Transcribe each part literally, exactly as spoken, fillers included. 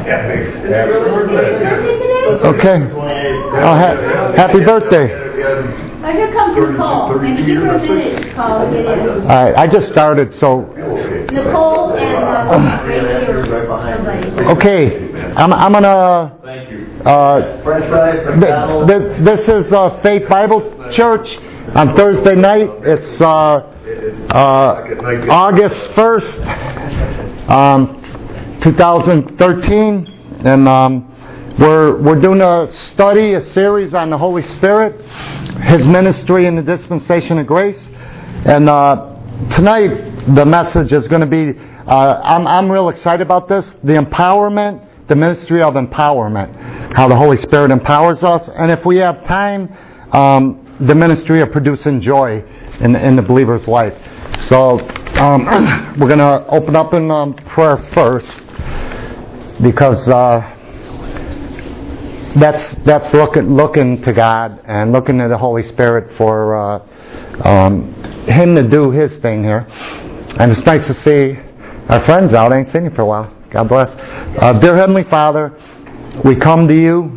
Okay. Oh, ha- happy birthday. Oh, here comes Nicole. And give her a minute to call and get in. All right, I just started, so. Nicole and uh, somebody. Okay, I'm I'm gonna. Thank you. Uh, th- th- this is uh, Faith Bible Church on Thursday night. It's uh, uh, August first, um, twenty thirteen, and um, we're we're doing a study, a series on the Holy Spirit, His ministry in the dispensation of grace, and uh, tonight the message is going to be. Uh, I'm I'm real excited about this. The empowerment, the ministry of empowerment, how the Holy Spirit empowers us, and if we have time, um, the ministry of producing joy in in the believer's life. So um, we're going to open up in um, prayer first, because uh, that's that's looking looking to God and looking to the Holy Spirit for uh, um, Him to do His thing here. And it's nice to see our friends out. I ain't seen you for a while. God bless. Uh, dear Heavenly Father, we come to you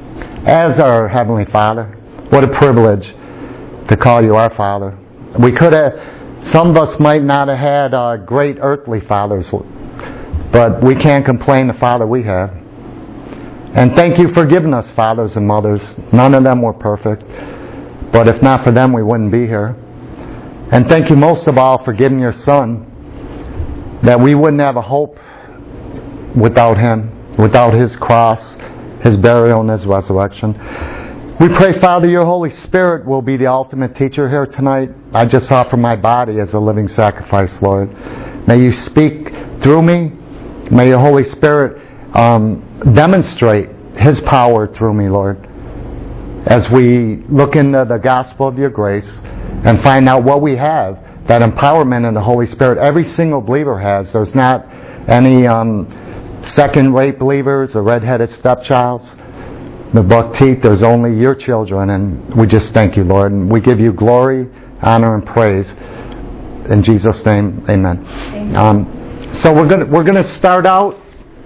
as our Heavenly Father. What a privilege to call you our Father. We could have, some of us might not have had uh, great earthly fathers, but we can't complain the Father we have. And thank you for giving us fathers and mothers. None of them were perfect, but if not for them, we wouldn't be here. And thank you most of all for giving your Son, that we wouldn't have a hope without Him, without His cross, His burial, and His resurrection. We pray, Father, your Holy Spirit will be the ultimate teacher here tonight. I just offer my body as a living sacrifice, Lord. May you speak through me. May your Holy Spirit um, demonstrate His power through me, Lord, as we look into the gospel of your grace and find out what we have, that empowerment in the Holy Spirit every single believer has. There's not any um, second-rate believers or red-headed stepchilds. The buck teeth, there's only your children, and we just thank you, Lord, and we give you glory, honor, and praise. In Jesus' name, amen. Amen. Um, so we're gonna we're gonna start out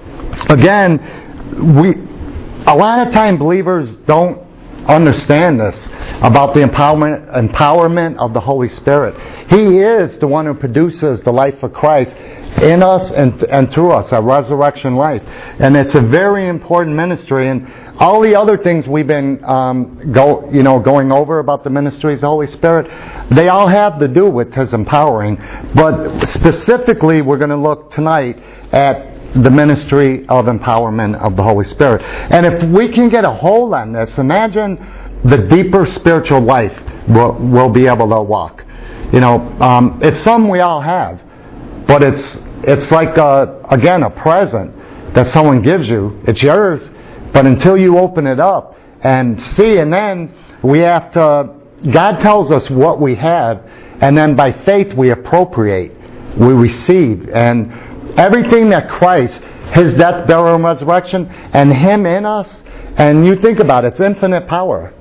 again. We a lot of time believers don't understand this about the empowerment empowerment of the Holy Spirit. He is the one who produces the life of Christ in us and and through us, our resurrection life, and it's a very important ministry. And all the other things we've been um, go you know going over about the ministries of the Holy Spirit, they all have to do with His empowering. But specifically, we're going to look tonight at the ministry of empowerment of the Holy Spirit. And if we can get a hold on this, imagine the deeper spiritual life we'll, we'll be able to walk. You know, um, it's something we all have, but it's it's like a, again a present that someone gives you. It's yours, but until you open it up and see, and then we have to. God tells us what we have, and then by faith we appropriate, we receive, and everything that Christ, His death, burial, and resurrection, and Him in us, and you think about it, it's infinite power.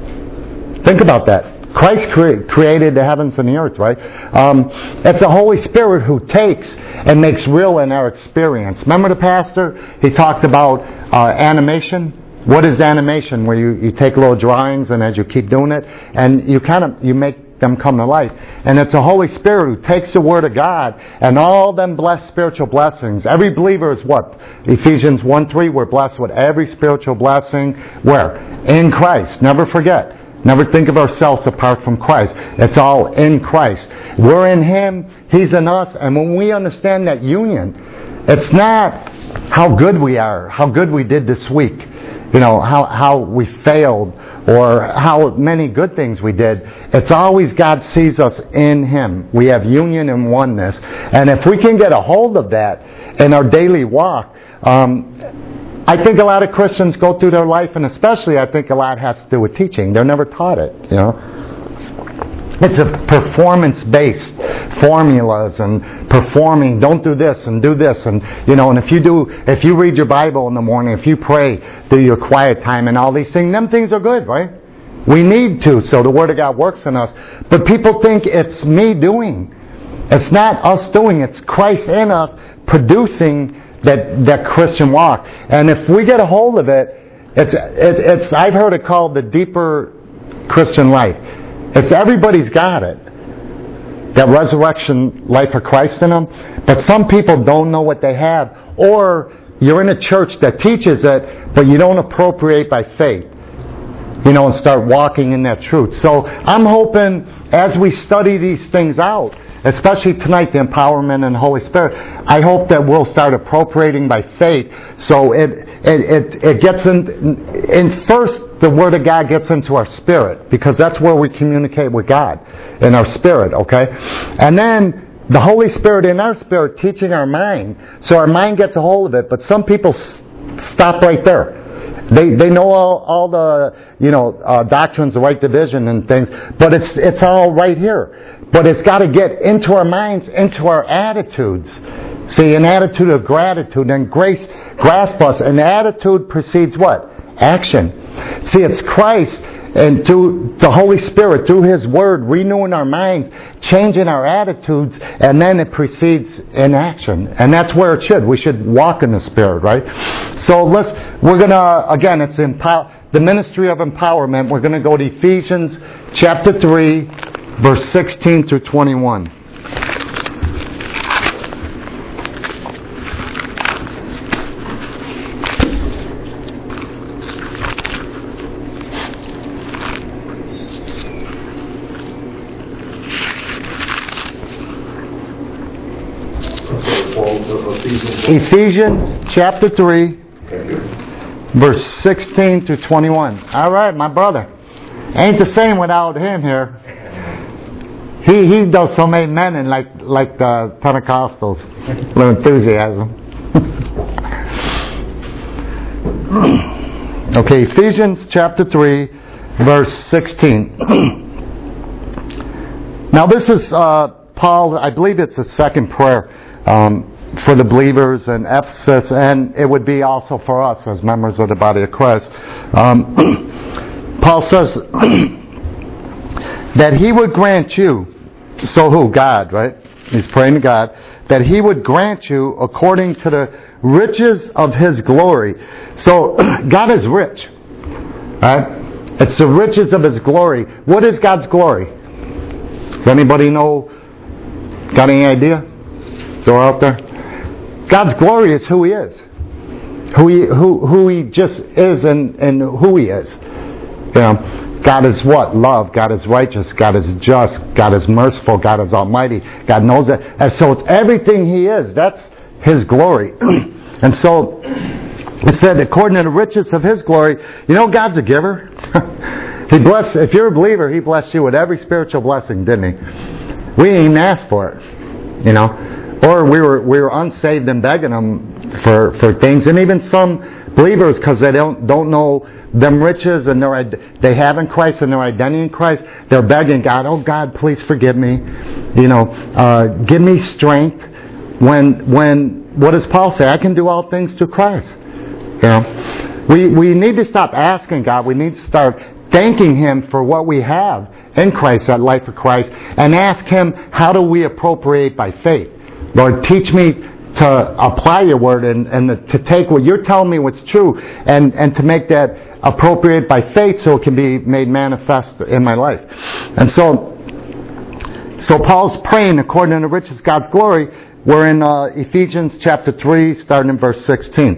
Think about that. Christ cre- created the heavens and the earth, right? Um, it's the Holy Spirit who takes and makes real in our experience. Remember the pastor? He talked about uh, animation. What is animation? Where you, you take little drawings, and as you keep doing it, and you kind of you make them come to life. And it's the Holy Spirit who takes the Word of God and all them blessed spiritual blessings. Every believer is what? Ephesians one three, we're blessed with every spiritual blessing. Where? In Christ. Never forget. Never think of ourselves apart from Christ. It's all in Christ. We're in Him, He's in us, and when we understand that union, it's not how good we are, how good we did this week, you know, how, how we failed, or how many good things we did. It's always God sees us in Him. We have union and oneness. And if we can get a hold of that in our daily walk, um, I think a lot of Christians go through their life, and especially I think a lot has to do with teaching. They're never taught it, you know. It's a performance-based formulas and performing. Don't do this and do this, and you know. And if you do, if you read your Bible in the morning, if you pray, do your quiet time, and all these things, them things are good, right? We need to, so the Word of God works in us. But people think it's me doing. It's not us doing. It's Christ in us producing that that Christian walk. And if we get a hold of it, it's it, it's I've heard it called the deeper Christian life. It's everybody's got it. That resurrection life of Christ in them. But some people don't know what they have. Or you're in a church that teaches it, but you don't appropriate by faith. You know, and start walking in that truth. So I'm hoping as we study these things out, especially tonight, the empowerment and the Holy Spirit, I hope that we'll start appropriating by faith. So it it it, it gets in, in first, the Word of God gets into our spirit, because that's where we communicate with God, in our spirit, okay? And then the Holy Spirit in our spirit teaching our mind, so our mind gets a hold of it, but some people s- stop right there. They they know all, all the, you know, uh, doctrines, the right division and things, but it's it's all right here. But it's got to get into our minds, into our attitudes. See, an attitude of gratitude, and grace grasp us. And the attitude precedes what? Action. See, it's Christ and through the Holy Spirit, through His Word, renewing our minds, changing our attitudes, and then it precedes in action. And that's where it should. We should walk in the Spirit, right? So let's, we're going to, again, it's empower, the ministry of empowerment. We're going to go to Ephesians chapter three, verse sixteen through twenty-one. Ephesians chapter three, verse sixteen to twenty-one. All right, my brother. Ain't the same without him here. He he does some amen like like the Pentecostals. A little enthusiasm. Okay, Ephesians chapter three, verse sixteen. Now this is uh, Paul, I believe it's a second prayer. Um, for the believers in Ephesus, and it would be also for us as members of the body of Christ. Um, Paul says that He would grant you, so who? God, right? He's praying to God, that He would grant you according to the riches of His glory. So God is rich, right? It's the riches of His glory. What is God's glory? Does anybody know? Got any idea? Throw out there. God's glory is who He is. Who He, who, who He just is and, and who He is. You know, God is what? Love. God is righteous. God is just. God is merciful. God is almighty. God knows that. And so it's everything He is. That's His glory. And so it said, according to the riches of His glory, you know God's a giver. He bless. If you're a believer, He blessed you with every spiritual blessing, didn't He? We ain't even asked for it. You know. Or we were we were unsaved and begging Him for, for things, and even some believers, because they don't don't know them riches and their they have in Christ and their identity in Christ, they're begging God, oh God, please forgive me, you know, uh, give me strength. When when what does Paul say? I can do all things through Christ. You know, we we need to stop asking God. We need to start thanking Him for what we have in Christ, that life of Christ, and ask Him, how do we appropriate by faith? Lord, teach me to apply your word and, and to take what you're telling me what's true and, and to make that appropriate by faith so it can be made manifest in my life. And so, so Paul's praying according to the riches of God's glory. We're in uh, Ephesians chapter three, starting in verse sixteen.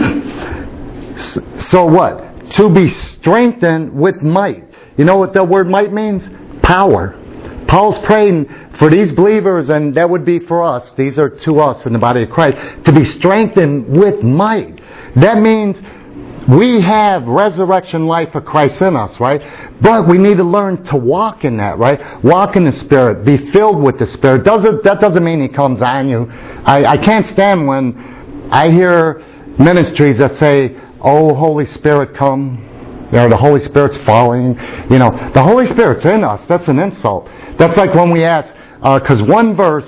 So what? To be strengthened with might. You know what the word might means? Power. Paul's praying for these believers, and that would be for us. These are to us in the body of Christ. To be strengthened with might. That means we have resurrection life of Christ in us, right? But we need to learn to walk in that, right? Walk in the Spirit. Be filled with the Spirit. Doesn't, that doesn't mean He comes on you. I, I can't stand when I hear ministries that say, oh, Holy Spirit, come. You know, the Holy Spirit's falling. You know, the Holy Spirit's in us. That's an insult. That's like when we ask, because uh, one verse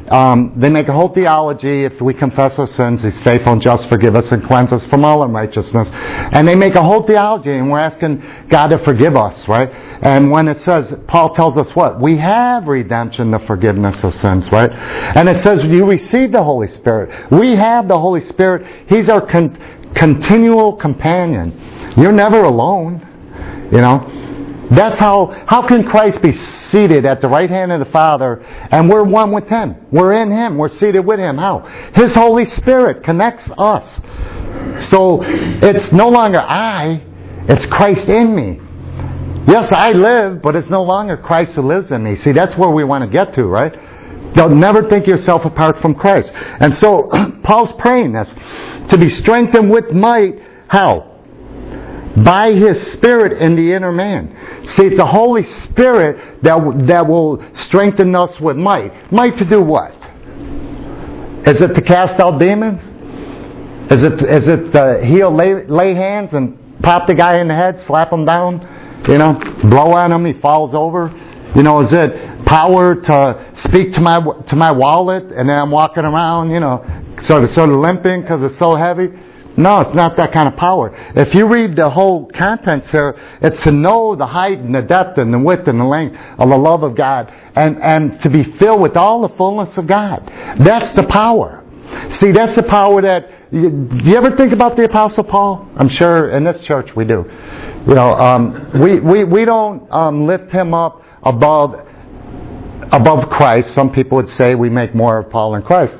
um, they make a whole theology. If we confess our sins, He's faithful and just, forgive us and cleanse us from all unrighteousness. And they make a whole theology, and we're asking God to forgive us, right? And when it says, Paul tells us what? We have redemption, the forgiveness of sins, right? And it says you receive the Holy Spirit. We have the Holy Spirit. He's our con- continual companion. You're never alone, you know. That's how, how can Christ be seated at the right hand of the Father and we're one with Him? We're in Him. We're seated with Him. How? His Holy Spirit connects us. So it's no longer I, it's Christ in me. Yes, I live, but it's no longer Christ who lives in me. See, that's where we want to get to, right? Don't never think yourself apart from Christ. And so Paul's praying this, to be strengthened with might. How? By His Spirit in the inner man. See, it's the Holy Spirit that that will strengthen us with might. Might to do what? Is it to cast out demons? Is it is it to heal, lay, lay hands and pop the guy in the head, slap him down, you know, blow on him, he falls over? You know, is it power to speak to my to my wallet and then I'm walking around, you know, sort of sort of limping because it's so heavy? No, it's not that kind of power. If you read the whole contents here, it's to know the height and the depth and the width and the length of the love of God and, and to be filled with all the fullness of God. That's the power. See, that's the power that... You, do you ever think about the Apostle Paul? I'm sure in this church we do. You know, um, we, we, we don't um, lift him up above, above Christ. Some people would say we make more of Paul than Christ.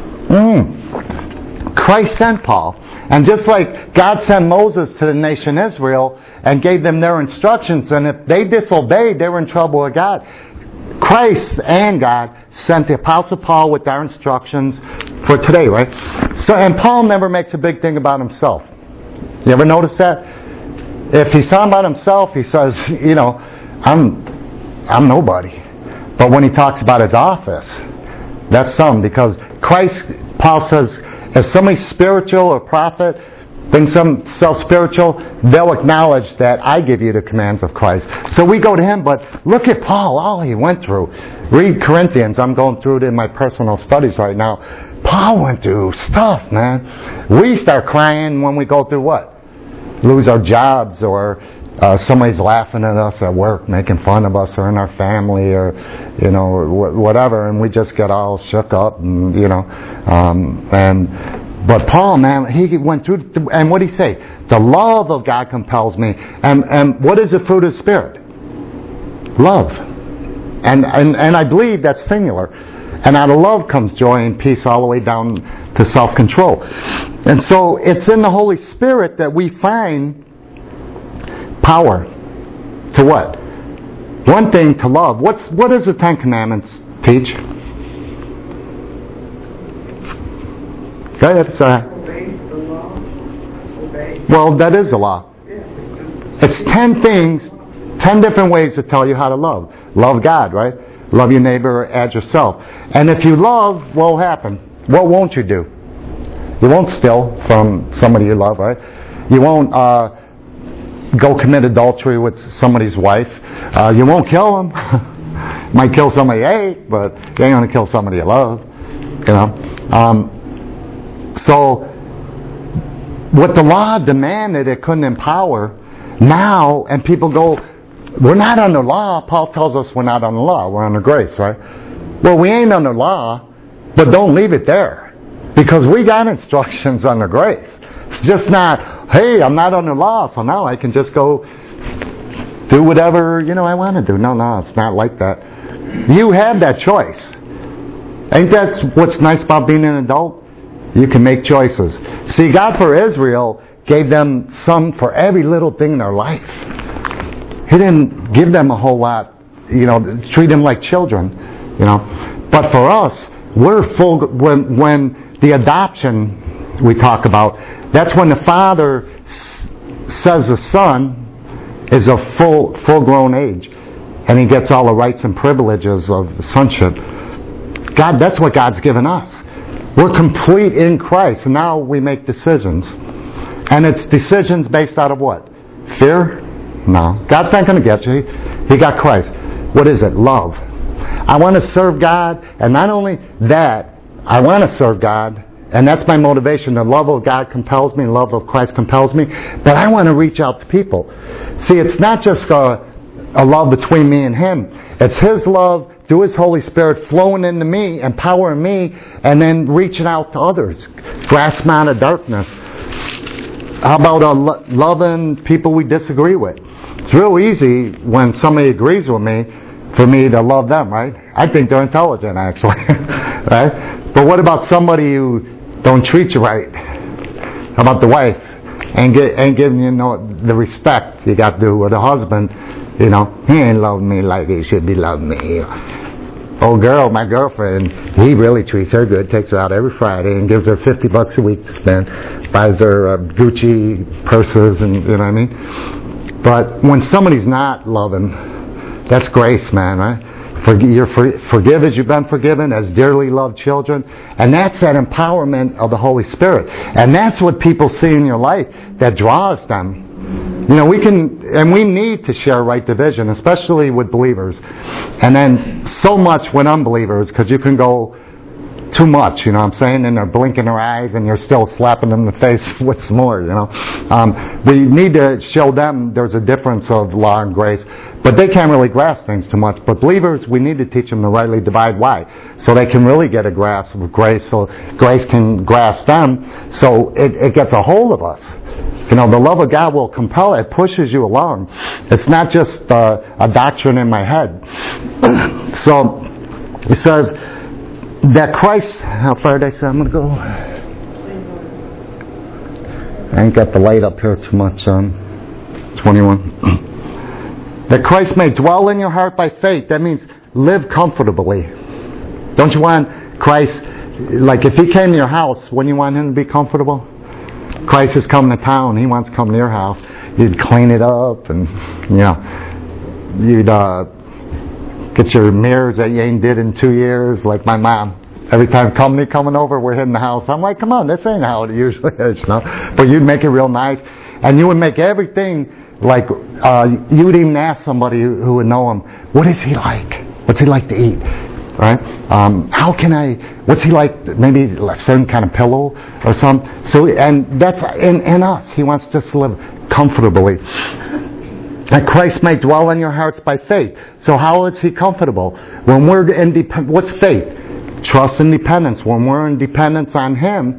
Mm. Christ sent Paul. And just like God sent Moses to the nation Israel and gave them their instructions, and if they disobeyed, they were in trouble with God. Christ and God sent the Apostle Paul with our instructions for today, right? So, and Paul never makes a big thing about himself. You ever notice that? If he's talking about himself, he says, you know, I'm, I'm nobody. But when he talks about his office, that's something, because Christ, Paul says, if somebody's spiritual or prophet, thinks themselves spiritual, they'll acknowledge that I give you the commands of Christ. So we go to him, but look at Paul, all he went through. Read Corinthians. I'm going through it in my personal studies right now. Paul went through stuff, man. We start crying when we go through what? Lose our jobs, or uh, somebody's laughing at us at work, making fun of us, or in our family, or you know, or whatever, and we just get all shook up, and you know, um, and but Paul, man, he went through, and what did he say? The love of God compels me, and and what is the fruit of the Spirit? Love, and and and I believe that's singular, and out of love comes joy and peace, all the way down to self-control, and so it's in the Holy Spirit that we find power to what? One thing, to love. What's what does the Ten Commandments teach? Go ahead, sorry. Obey the law. Obey. Well, that is the law. Yeah, it's ten things, ten different ways to tell you how to love. Love God, right? Love your neighbor as yourself. And if you love, what will happen? What won't you do? You won't steal from somebody you love, right? You won't uh, go commit adultery with somebody's wife. Uh, you won't kill them. Might kill somebody you hate, but you ain't going to kill somebody you love. You know. Um, so, what the law demanded, it couldn't empower. Now, and people go, we're not under law. Paul tells us we're not under law. We're under grace, right? Well, we ain't under law, but don't leave it there, because we got instructions under grace. It's just not, hey, I'm not under law, so now I can just go do whatever, you know, I want to do. No, no, it's not like that. You have that choice. Ain't that what's nice about being an adult? You can make choices. See, God for Israel gave them some for every little thing in their life. He didn't give them a whole lot, you know, treat them like children, you know. But for us, we're full, when, when the adoption we talk about, that's when the Father s- says the Son is a full, full-grown age, and he gets all the rights and privileges of sonship. God, that's what God's given us. We're complete in Christ, and now we make decisions. And it's decisions based out of what? Fear? No. God's not going to get you. He got Christ. What is it? Love. I want to serve God, and not only that, I want to serve God, and that's my motivation. The love of God compels me, the love of Christ compels me, but I want to reach out to people. See, it's not just a, a love between me and Him. It's His love through His Holy Spirit flowing into me, empowering me, and then reaching out to others. Grasp out of darkness. How about uh, lo- loving people we disagree with? It's real easy when somebody agrees with me for me to love them, right? I think they're intelligent, actually. Right? But what about somebody who don't treat you right? How about the wife? And get, ain't giving you know, the respect you got to do with a husband. You know, he ain't loving me like he should be loving me. Oh, girl, my girlfriend, he really treats her good, takes her out every Friday and gives her fifty bucks a week to spend, buys her uh, Gucci purses, and you know what I mean? But when somebody's not loving, that's grace, man, right? Forg- you're for- forgive as you've been forgiven, as dearly loved children. And that's that empowerment of the Holy Spirit. And that's what people see in your life that draws them. You know, we can, and we need to share right division, especially with believers. And then so much with unbelievers, because you can go too much, you know what I'm saying? And they're blinking their eyes and you're still slapping them in the face with some more, you know. Um, we need to show them there's a difference of law and grace. But they can't really grasp things too much. But believers, we need to teach them to rightly divide. Why? So they can really get a grasp of grace, so grace can grasp them, so it, it gets a hold of us. You know, the love of God will compel it. It pushes you along. It's not just uh, a doctrine in my head. So, it says that Christ... How far did I say I'm going to go? I ain't got the light up here too much. Um, twenty-one. That Christ may dwell in your heart by faith. That means live comfortably. Don't you want Christ... Like, if He came to your house, wouldn't you want Him to be comfortable? Christ is coming to town. He wants to come to your house. You'd clean it up, and you know, you'd uh, get your mirrors that you ain't did in two years. Like my mom, every time company coming over, we're hitting the house. I'm like, come on, this ain't how it usually is, you know. But you'd make it real nice, and you would make everything like uh, you would even ask somebody who, who would know him, what is he like? What's he like to eat? Right? Um, how can I, what's he like, maybe a certain kind of pillow or something. So, and that's in, in us. He wants us to live comfortably. That Christ may dwell in your hearts by faith. So how is He comfortable? When we're in, dep- what's faith? Trust and dependence. When we're in dependence on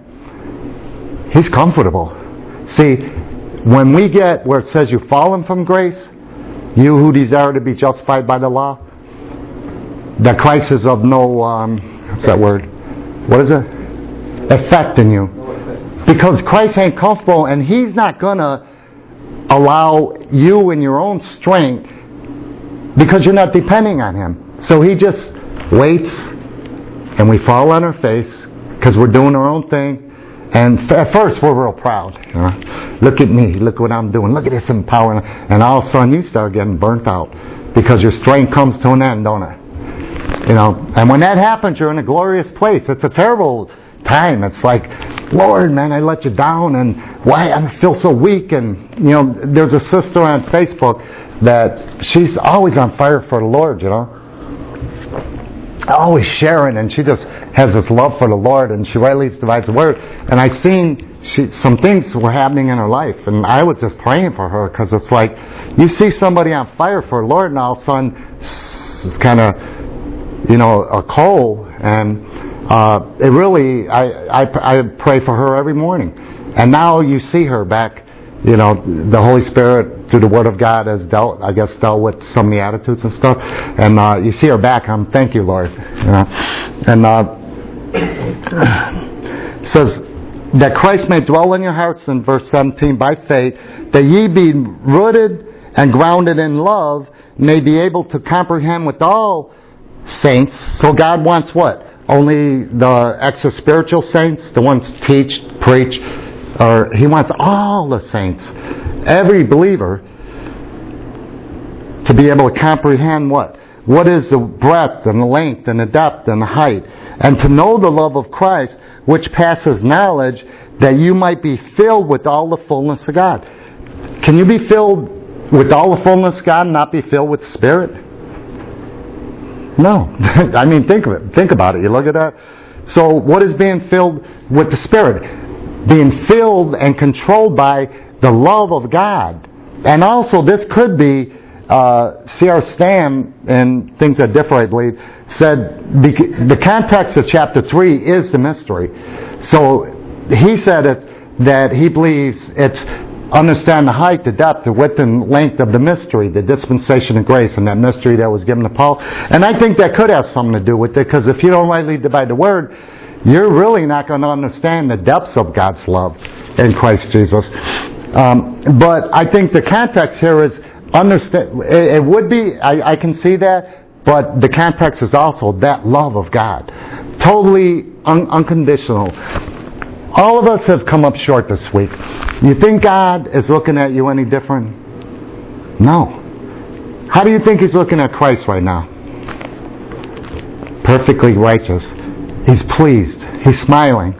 Him, He's comfortable. See, when we get where it says you've fallen from grace, you who desire to be justified by the law, that Christ is of no, um, what's that word? What is it? Effect in you. Because Christ ain't comfortable, and He's not going to allow you in your own strength because you're not depending on Him. So He just waits, and we fall on our face because we're doing our own thing. And at first we're real proud. You know? Look at me. Look what I'm doing. Look at this empowering. And all of a sudden you start getting burnt out because your strength comes to an end, don't it? You know, and when that happens, you're in a glorious place. It's a terrible time. It's like, Lord, man, I let you down, and why I feel so weak. And you know, there's a sister on Facebook that she's always on fire for the Lord. You know, always sharing, and she just has this love for the Lord, and she rightly divides the word. And I've seen she, some things were happening in her life, and I was just praying for her because it's like you see somebody on fire for the Lord, and all of a sudden it's kind of, you know, a coal, and uh, it really, I, I I pray for her every morning. And now you see her back, you know, the Holy Spirit through the Word of God has dealt, I guess, dealt with some of the attitudes and stuff. And uh, you see her back. I'm thank you, Lord. You know, and uh, it says that Christ may dwell in your hearts in verse seventeen by faith, that ye be rooted and grounded in love, may be able to comprehend with all saints. So God wants what? Only the extra spiritual saints, the ones teach, preach, or He wants all the saints, every believer, to be able to comprehend what? What is the breadth and the length and the depth and the height, and to know the love of Christ, which passes knowledge, that you might be filled with all the fullness of God. Can you be filled with all the fullness of God and not be filled with the Spirit? No. I mean, think of it. Think about it. You look at that. So what is being filled with the Spirit? Being filled and controlled by the love of God. And also this could be, uh, C R Stam, and things that differ, I believe, said the, the context of chapter three is the mystery. So he said it, that he believes it's understand the height, the depth, the width and length of the mystery, the dispensation of grace, and that mystery that was given to Paul. And I think that could have something to do with it, because if you don't rightly divide the word, you're really not going to understand the depths of God's love in Christ Jesus. Um, but I think the context here is understand. It, it would be. I, I can see that, but the context is also that love of God, totally un, unconditional. All of us have come up short this week. You think God is looking at you any different? No. How do you think He's looking at Christ right now? Perfectly righteous. He's pleased. He's smiling.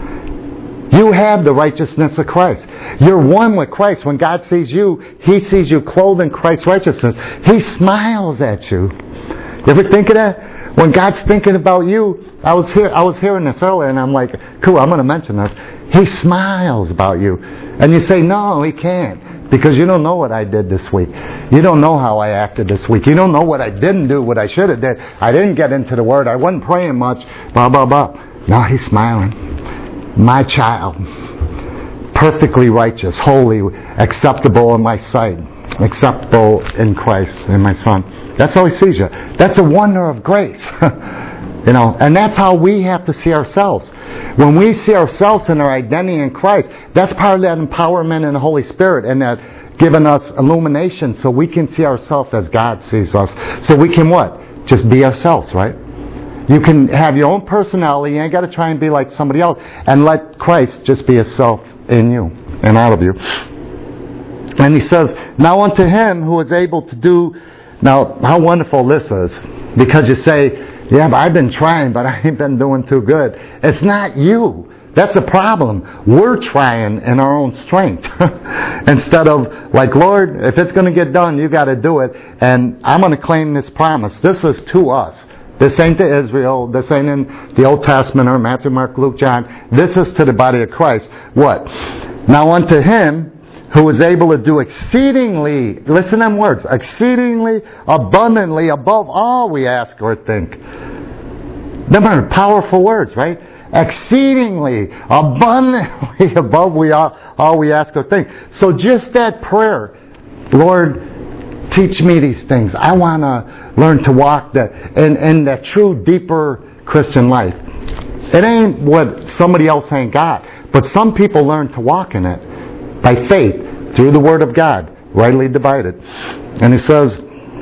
You have the righteousness of Christ. You're one with Christ. When God sees you, He sees you clothed in Christ's righteousness. He smiles at you. You ever think of that? When God's thinking about you, I was here. I was hearing this earlier, and I'm like, cool, I'm going to mention this. He smiles about you. And you say, no, He can't. Because you don't know what I did this week. You don't know how I acted this week. You don't know what I didn't do, what I should have did. I didn't get into the Word. I wasn't praying much. Blah, blah, blah. No, He's smiling. My child. Perfectly righteous, holy, acceptable in my sight. Acceptable in Christ, in my Son. That's how He sees you. That's a wonder of grace. You know, and that's how we have to see ourselves. When we see ourselves in our identity in Christ, that's part of that empowerment in the Holy Spirit, and that giving us illumination so we can see ourselves as God sees us. So we can what? Just be ourselves, right? You can have your own personality. You ain't got to try and be like somebody else, and let Christ just be Himself in you and out of you. And He says, now unto Him who is able to do. Now, how wonderful this is, because you say, yeah, but I've been trying, but I ain't been doing too good. It's not you. That's a problem. We're trying in our own strength. Instead of, like, Lord, if it's going to get done, you got to do it. And I'm going to claim this promise. This is to us. This ain't to Israel. This ain't in the Old Testament or Matthew, Mark, Luke, John. This is to the body of Christ. What? Now unto Him who is able to do exceedingly, listen to them words, exceedingly, abundantly, above all we ask or think. Them are powerful words, right? Exceedingly, abundantly, above we all, all we ask or think. So just that prayer, Lord, teach me these things. I want to learn to walk the, in, in that true, deeper Christian life. It ain't what somebody else ain't got, but some people learn to walk in it. By faith, through the Word of God, rightly divided. And He says,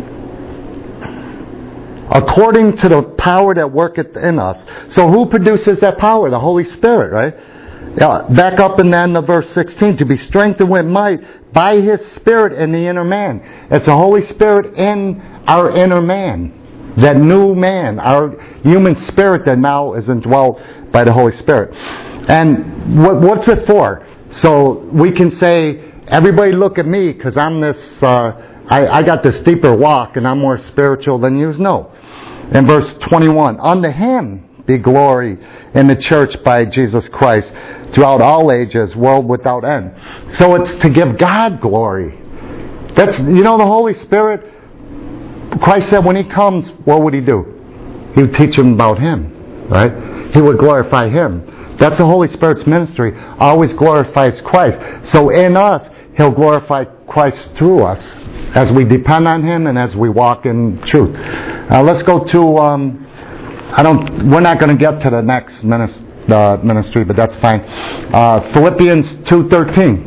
according to the power that worketh in us. So who produces that power? The Holy Spirit, right? Yeah, back up in then the verse sixteen. To be strengthened with might by His Spirit in the inner man. It's the Holy Spirit in our inner man. That new man, our human spirit that now is indwelt by the Holy Spirit. And what, what's it for? So we can say, everybody look at me because I'm this, uh, I, I got this deeper walk and I'm more spiritual than you. No. In verse twenty-one, unto Him be glory in the church by Jesus Christ throughout all ages, world without end. So it's to give God glory. That's, you know, the Holy Spirit, Christ said when He comes, what would He do? He would teach them about Him, right? He would glorify Him. That's the Holy Spirit's ministry. Always glorifies Christ. So in us, He'll glorify Christ through us as we depend on Him and as we walk in truth. Uh, let's go to. Um, I don't. We're not going to get to the next ministry, uh, ministry, but that's fine. Uh, Philippians two thirteen.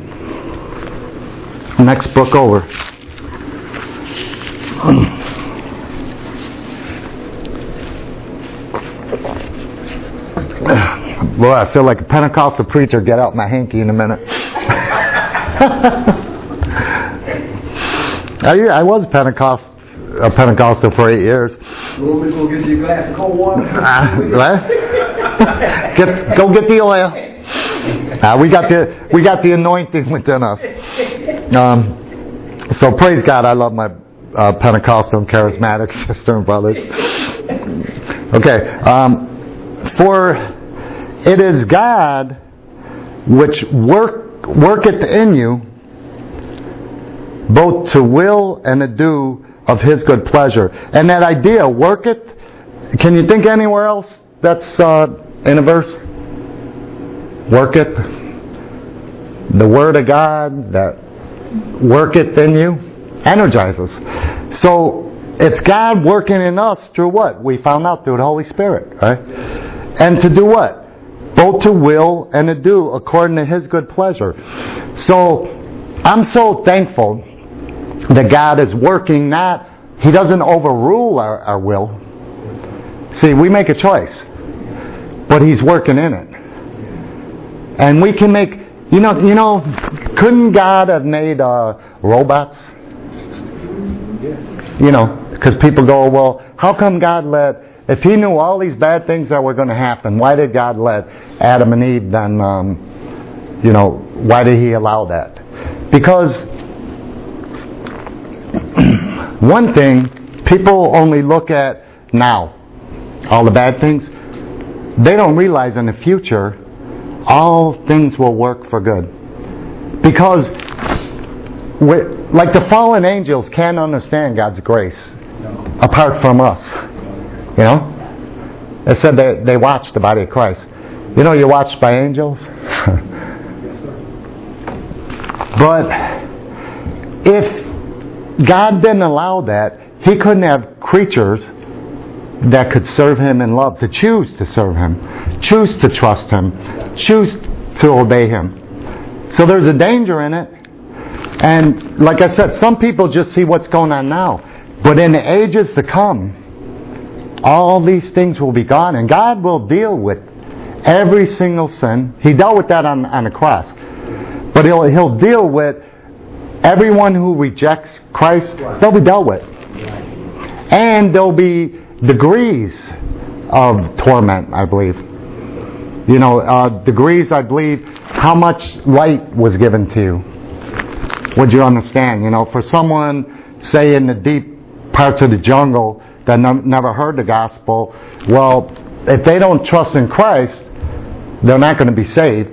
Next book over. Boy, I feel like a Pentecostal preacher. Get out my hanky in a minute. I, I was Pentecost, a Pentecostal for eight years. Well, we go get you a glass of cold water. Uh, right? get, go get the oil. Uh, we got the we got the anointing within us. Um, so praise God. I love my uh, Pentecostal and charismatic sister and brothers. Okay. Um, for it is God which work worketh in you both to will and to do of His good pleasure. And that idea, worketh, can you think anywhere else that's uh, in a verse? Worketh. The Word of God that worketh in you energizes. So it's God working in us through what? We found out through the Holy Spirit, right? And to do what? Both to will and to do according to His good pleasure. So I'm so thankful that God is working, not, He doesn't overrule our, our will. See, we make a choice, but He's working in it. And we can make, you know, you know, couldn't God have made uh, robots? You know, because people go, well, how come God let, if He knew all these bad things that were going to happen, why did God let Adam and Eve then, um, you know, why did He allow that? Because one thing, people only look at now, all the bad things. They don't realize in the future, all things will work for good. Because, we, like the fallen angels can't understand God's grace apart from us. You know? It said they, they watched the body of Christ. You know, you're watched by angels. But if God didn't allow that, He couldn't have creatures that could serve Him in love, to choose to serve Him, choose to trust Him, choose to obey Him. So there's a danger in it. And like I said, some people just see what's going on now. But in the ages to come, all these things will be gone. And God will deal with every single sin. He dealt with that on, on the cross. But He'll, he'll deal with everyone who rejects Christ. They'll be dealt with. And there'll be degrees of torment, I believe. You know, uh, degrees, I believe, how much light was given to you. Would you understand? You know, for someone, say in the deep parts of the jungle that no, never heard the gospel, well, if they don't trust in Christ, they're not going to be saved.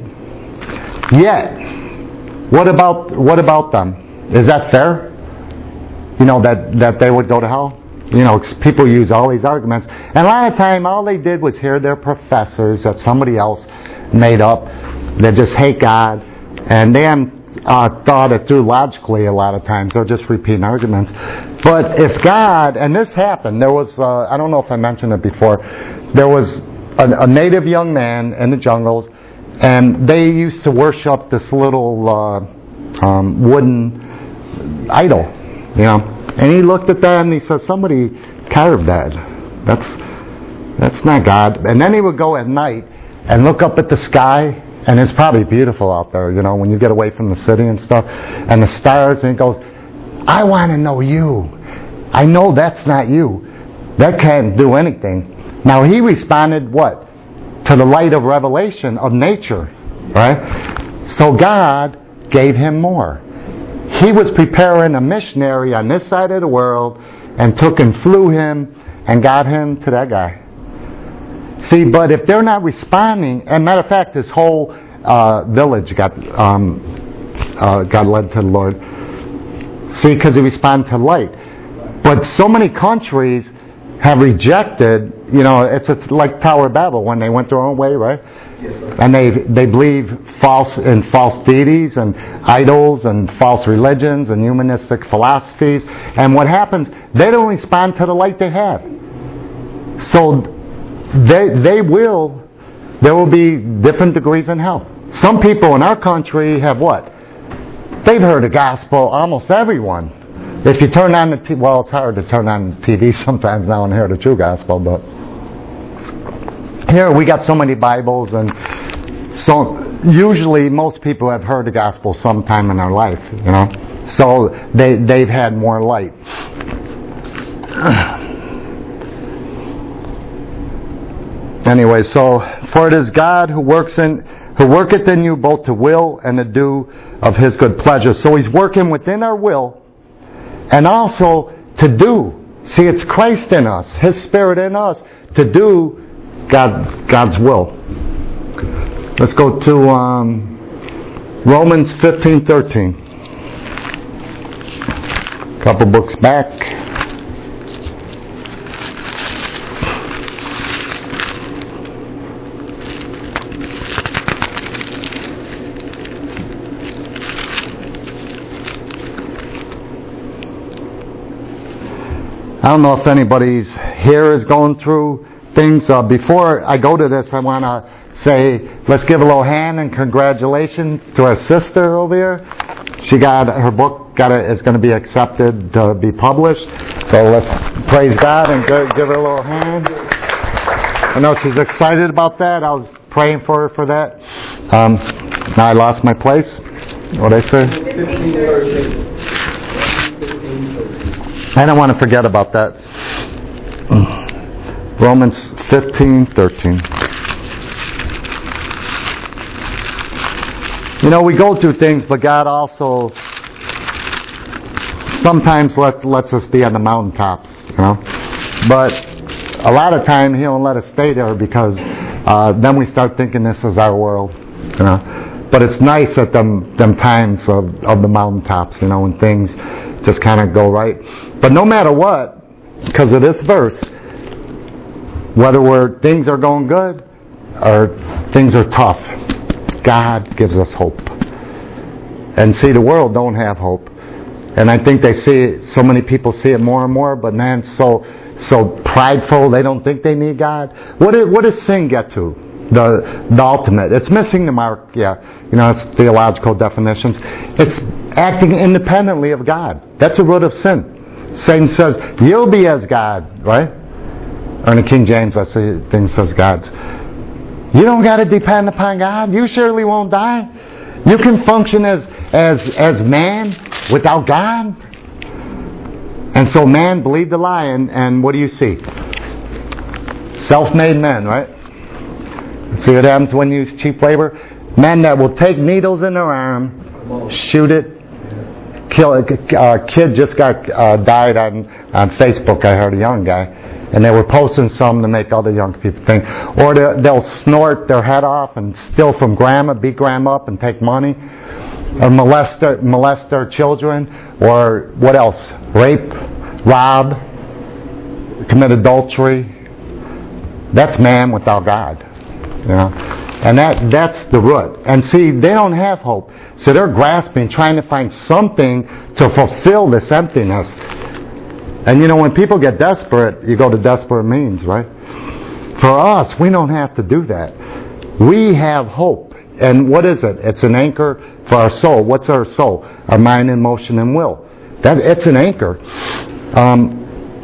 Yet, what about what about them? Is that fair? You know, that, that they would go to hell? You know, people use all these arguments. And a lot of time, all they did was hear their professors that somebody else made up. They just hate God. And they haven't uh, thought it through logically a lot of times. They're just repeating arguments. But if God, and this happened, there was, uh, I don't know if I mentioned it before, there was a, a native young man in the jungles, and they used to worship this little uh, um, wooden idol, you know. And he looked at that and he said, somebody carved that. That's that's not God. And then he would go at night and look up at the sky, and it's probably beautiful out there, you know, when you get away from the city and stuff, and the stars, and he goes, I want to know you. I know that's not you. That can't do anything. Now he responded, what? To the light of revelation of nature, right? So God gave him more. He was preparing a missionary on this side of the world and took and flew him and got him to that guy. See, but if they're not responding, and matter of fact, this whole uh, village got um, uh, got led to the Lord. See, because he responded to light. But so many countries have rejected, you know, it's a, like Tower of Babel when they went their own way, right? Yes, sir. And they they believe false in false deities and idols and false religions and humanistic philosophies. And what happens? They don't respond to the light they have. So they they will. There will be different degrees in hell. Some people in our country have what? They've heard the gospel. Almost everyone. If you turn on the T V, well, it's hard to turn on the T V sometimes now and hear the true gospel, but here we got so many Bibles, and so usually most people have heard the gospel sometime in their life, you know. So they they've had more light. Anyway, so for it is God who works in who worketh in you both to will and to do of His good pleasure. So He's working within our will, and also to do. See, it's Christ in us, His Spirit in us, to do God, God's will. Let's go to um, Romans fifteen thirteen. A couple books back. I don't know if anybody's here is going through things. Uh, before I go to this, I want to say, let's give a little hand and congratulations to our sister over here. She got her book got a, is going to be accepted to be published. So let's praise God and give, give her a little hand. I know she's excited about that. I was praying for her for that. Um, now I lost my place. What did I say? I don't want to forget about that. Romans fifteen thirteen. You know, we go through things, but God also sometimes let, lets us be on the mountaintops, you know. But a lot of time He won't let us stay there because uh, then we start thinking this is our world, you know. But it's nice at them them times of, of the mountaintops, you know, when things just kind of go right. But no matter what, because of this verse, whether we're, things are going good or things are tough, God gives us hope. And see, the world don't have hope. And I think they see it, so many people see it more and more, but man, so so prideful, they don't think they need God. What, is, what does sin get to? The, the ultimate. It's missing the mark, yeah. You know, it's theological definitions. It's acting independently of God. That's a root of sin. Satan says, you'll be as God, right? Or in the King James, that's the thing says God's. You don't got to depend upon God. You surely won't die. You can function as, as, as man without God. And so man believed the lie, and, and what do you see? Self-made men, right? See what happens when you use cheap labor? Men that will take needles in their arm, shoot it, kill it. A kid just got uh, died on, on Facebook, I heard, a young guy. And they were posting some to make other young people think. Or they'll snort their head off and steal from grandma, beat grandma up and take money. Or molest their, molest their children. Or what else? Rape, rob, commit adultery. That's man without God. You know? And that that's the root. And see, they don't have hope. So they're grasping, trying to find something to fulfill this emptiness. And you know, when people get desperate, you go to desperate means, right? For us, we don't have to do that. We have hope. And what is it? It's an anchor for our soul. What's our soul? Our mind, emotion, and will. That it's an anchor. Um,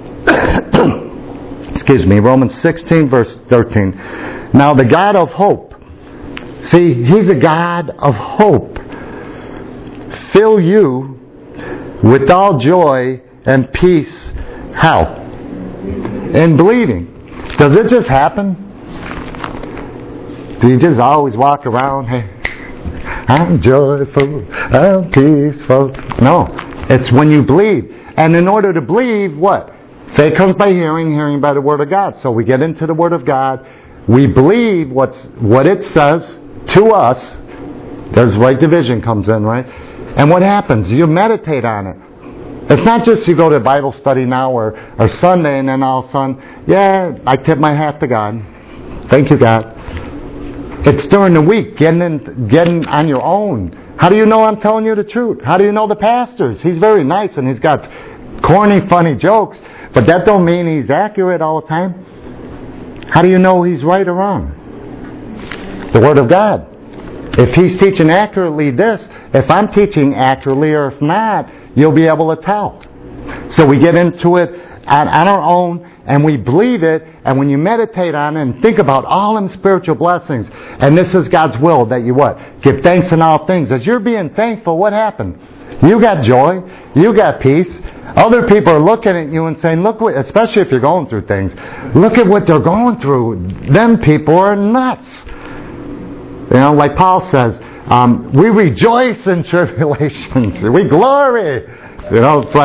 excuse me, Romans sixteen, verse thirteen. Now the God of hope, see, He's a God of hope, fill you with all joy and peace. How? In believing. Does it just happen? Do you just always walk around, hey, I'm joyful, I'm peaceful? No. It's when you believe. And in order to believe, what? Faith comes by hearing, hearing by the Word of God. So we get into the Word of God. We believe what's, what it says to us. There's right division comes in, right? And what happens? You meditate on it. It's not just you go to Bible study now or, or Sunday and then all of a sudden, yeah, I tip my hat to God. Thank you, God. It's during the week, getting in, getting on your own. How do you know I'm telling you the truth? How do you know the pastors? He's very nice and he's got corny, funny jokes, but that don't mean he's accurate all the time. How do you know he's right or wrong? The Word of God. If he's teaching accurately this, if I'm teaching accurately or if not, you'll be able to tell. So we get into it on, on our own and we believe it, and when you meditate on it and think about all them spiritual blessings, and this is God's will that you what? Give thanks in all things. As you're being thankful, what happened? You got joy, you got peace. Other people are looking at you and saying, look what, especially if you're going through things, look at what they're going through. Them people are nuts. You know, like Paul says, Um, we rejoice in tribulations. We glory. You know, it's like,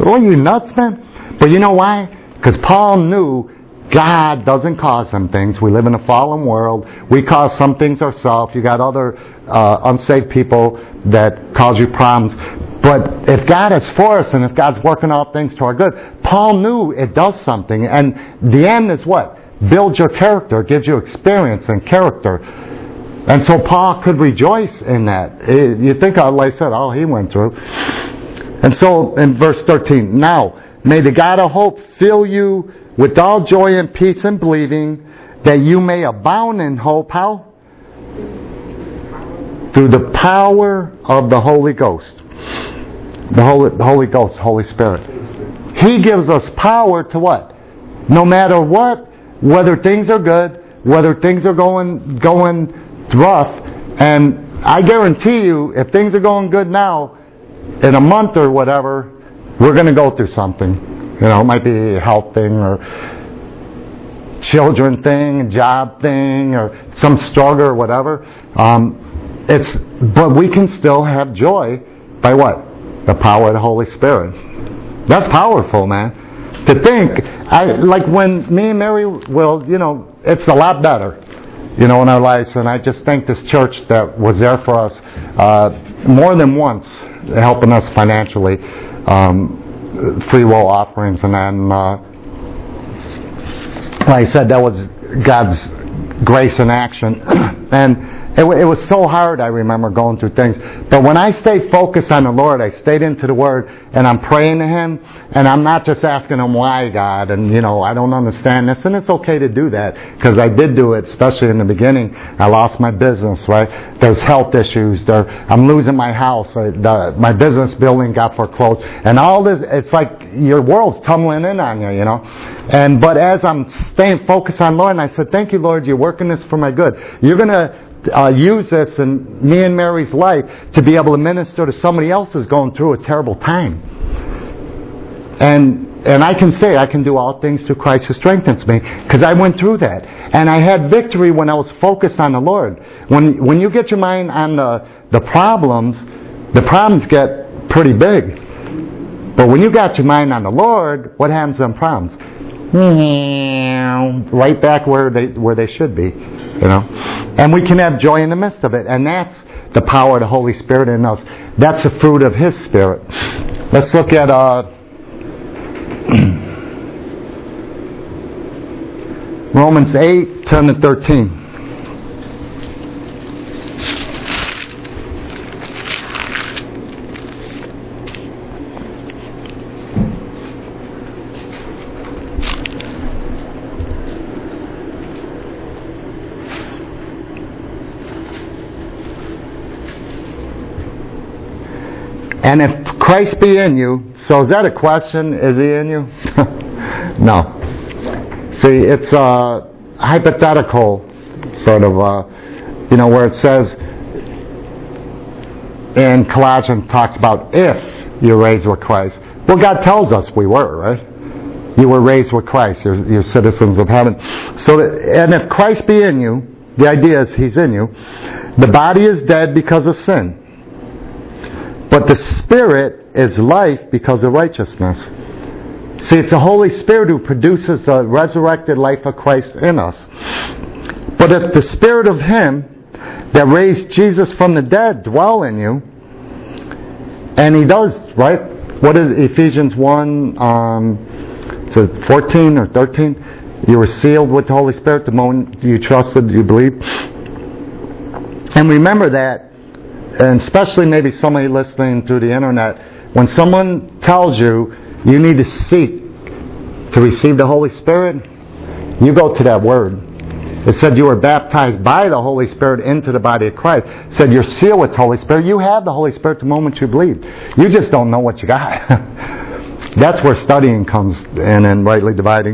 Well, you nuts, man? But you know why? Because Paul knew God doesn't cause some things. We live in a fallen world. We cause some things ourselves. You got other uh, unsaved people that cause you problems. But if God is for us and if God's working all things to our good, Paul knew it does something. And the end is what? Builds your character. It gives you experience and character. And so Paul could rejoice in that. You think, like I said, oh, he went through. And so in verse thirteen, now, may the God of hope fill you with all joy and peace in believing, that you may abound in hope. How? Through the power of the Holy Ghost. The Holy, the Holy Ghost, Holy Spirit. He gives us power to what? No matter what, whether things are good, whether things are going going rough, and I guarantee you, if things are going good now, in a month or whatever, we're going to go through something. You know, it might be a health thing or children thing, job thing, or some struggle or whatever. Um, it's but we can still have joy by what? The power of the Holy Spirit. That's powerful, man. To think, I like when me and Mary, well, you know, it's a lot better, you know, in our lives. And I just thank this church that was there for us uh, more than once, helping us financially. Um, free will offerings, and then uh, like I said, that was God's grace in action. And it, it was so hard, I remember going through things, but when I stayed focused on the Lord, I stayed into the Word, and I'm praying to Him, and I'm not just asking Him why, God, and you know, I don't understand this, and it's okay to do that, because I did do it, especially in the beginning. I lost my business, right? There's health issues, there, I'm losing my house, I, the, my business building got foreclosed, and all this, it's like your world's tumbling in on you, you know. And but as I'm staying focused on Lord, and I said, thank you, Lord, you're working this for my good. You're going to Uh, use this in me and Mary's life to be able to minister to somebody else who's going through a terrible time. And and I can say I can do all things through Christ who strengthens me, because I went through that. And I had victory when I was focused on the Lord. When when you get your mind on the, the problems, the problems get pretty big. But when you got your mind on the Lord, what happens to them problems? Right back where they where they should be. You know, and we can have joy in the midst of it, and that's the power of the Holy Spirit in us. That's the fruit of His Spirit. Let's look at uh, Romans eight, ten to thirteen. And if Christ be in you, so is that a question? Is He in you? No. See, it's a hypothetical sort of, uh, you know, where it says in Colossians talks about if you're raised with Christ. Well, God tells us we were, right? You were raised with Christ. You're, you're citizens of heaven. So, that, and if Christ be in you, the idea is He's in you. The body is dead because of sin. But the Spirit is life because of righteousness. See, it's the Holy Spirit who produces the resurrected life of Christ in us. But if the Spirit of Him that raised Jesus from the dead dwell in you, and He does, right? What is Ephesians one, um, so fourteen or thirteen? You were sealed with the Holy Spirit the moment you trusted, you believed. And remember that, and especially maybe somebody listening through the internet, when someone tells you you need to seek to receive the Holy Spirit, you go to that word. It said you were baptized by the Holy Spirit into the body of Christ. It said you're sealed with the Holy Spirit. You have the Holy Spirit the moment you believed. You just don't know what you got. That's where studying comes in and rightly dividing.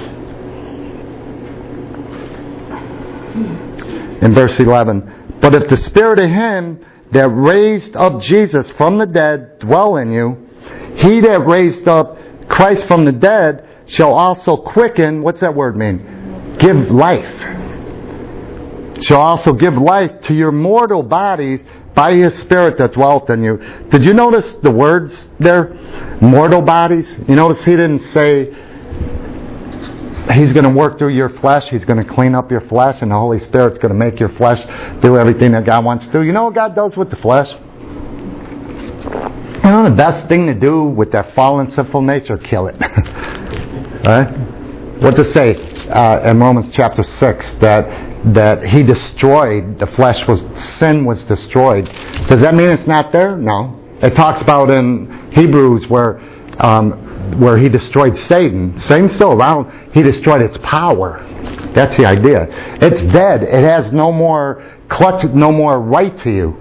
In verse eleven, but if the Spirit of Him that raised up Jesus from the dead dwell in you, He that raised up Christ from the dead shall also quicken, what's that word mean? Give life. Shall also give life to your mortal bodies by His Spirit that dwelt in you. Did you notice the words there? Mortal bodies. You notice He didn't say He's going to work through your flesh. He's going to clean up your flesh, and the Holy Spirit's going to make your flesh do everything that God wants to do. You know what God does with the flesh? You know the best thing to do with that fallen, sinful nature? Kill it. Right? What to say uh, in Romans chapter six that that He destroyed the flesh, was sin was destroyed. Does that mean it's not there? No. It talks about in Hebrews where um, where He destroyed Satan. Satan's still around. He destroyed its power. That's the idea. It's dead. It has no more clutch, no more right to you.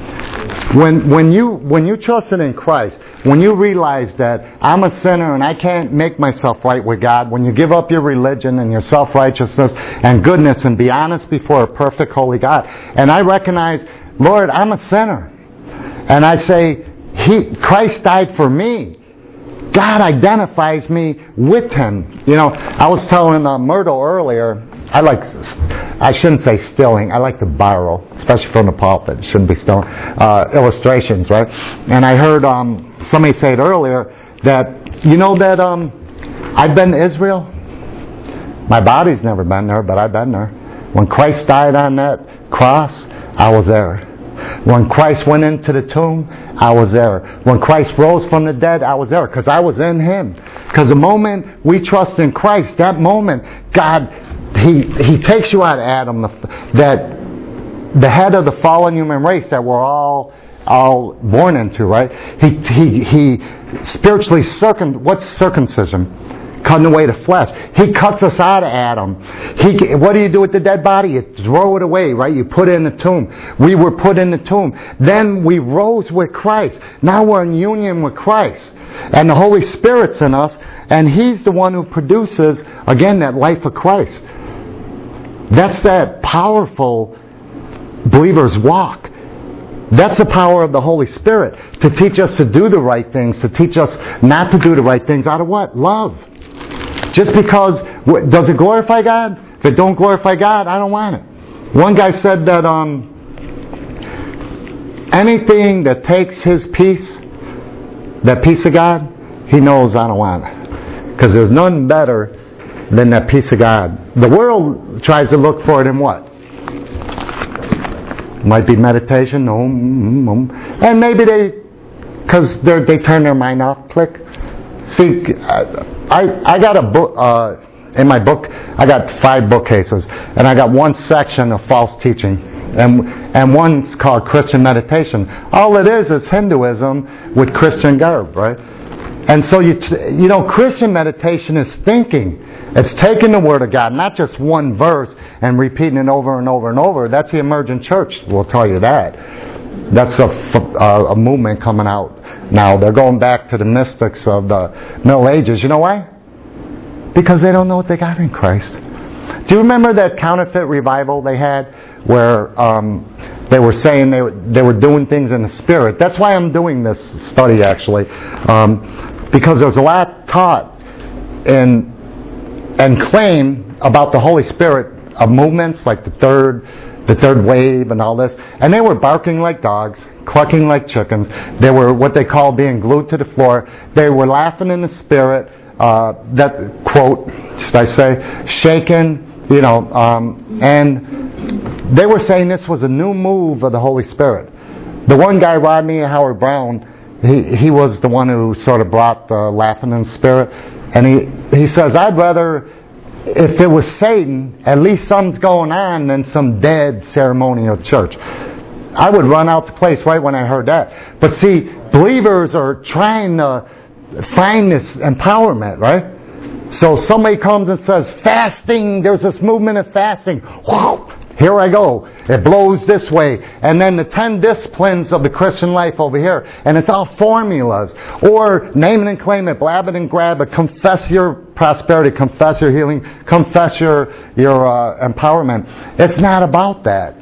When when you when you trusted in Christ, when you realize that I'm a sinner and I can't make myself right with God, when you give up your religion and your self-righteousness and goodness and be honest before a perfect holy God, and I recognize, Lord, I'm a sinner, and I say, He Christ died for me. God identifies me with Him. You know, I was telling uh, Myrtle earlier, I like, I shouldn't say stealing, I like to borrow, especially from the pulpit. It shouldn't be stealing. Uh, illustrations, right? And I heard um, somebody say it earlier that, you know that um, I've been to Israel? My body's never been there, but I've been there. When Christ died on that cross, I was there. When Christ went into the tomb, I was there. When Christ rose from the dead, I was there because I was in Him. Because the moment we trust in Christ, that moment, God, He He takes you out of Adam, the, that the head of the fallen human race that we're all all born into, right? He he he spiritually circum. What's circumcision? Cutting away the flesh. He cuts us out of Adam. He, what do you do with the dead body? You throw it away, right? You put it in the tomb. We were put in the tomb. Then we rose with Christ. Now we're in union with Christ. And the Holy Spirit's in us. And He's the one who produces, again, that life of Christ. That's that powerful believer's walk. That's the power of the Holy Spirit. To teach us to do the right things. To teach us not to do the right things. Out of what? Love. Just because, does it glorify God? If it don't glorify God, I don't want it. One guy said that um, anything that takes His peace, that peace of God, he knows I don't want it. Because there's none better than that peace of God. The world tries to look for it in what? Might be meditation, um, um, and maybe they, because they turn their mind off, click. See, I I got a book, uh, in my book, I got five bookcases, and I got one section of false teaching, and and one's called Christian meditation. All it is is Hinduism with Christian garb, right? And so, you you know, Christian meditation is thinking. It's taking the Word of God, not just one verse, and repeating it over and over and over. That's the emergent church, will tell you that. That's a, a, a movement coming out now. They're going back to the mystics of the Middle Ages. You know why? Because they don't know what they got in Christ. Do you remember that counterfeit revival they had where um, they were saying they were, they were doing things in the Spirit? That's why I'm doing this study, actually. Um, because there's a lot taught in and claim about the Holy Spirit of movements like the third the third wave and all this, and they were barking like dogs, clucking like chickens. They were what they call being glued to the floor. They were laughing in the Spirit, uh, that quote should I say, shaken, you know, um, and they were saying this was a new move of the Holy Spirit. The one guy, Rodney Howard Brown, he he was the one who sort of brought the laughing in the Spirit. And he, he says, I'd rather, if it was Satan, at least something's going on than some dead ceremonial church. I would run out the place right when I heard that. But see, believers are trying to find this empowerment, right? So somebody comes and says, fasting, there's this movement of fasting. Whoa, here I go. It blows this way. And then the ten disciplines of the Christian life over here. And it's all formulas. Or name it and claim it, blab it and grab it, confess your prosperity, confess your healing, confess your, your uh, empowerment. It's not about that.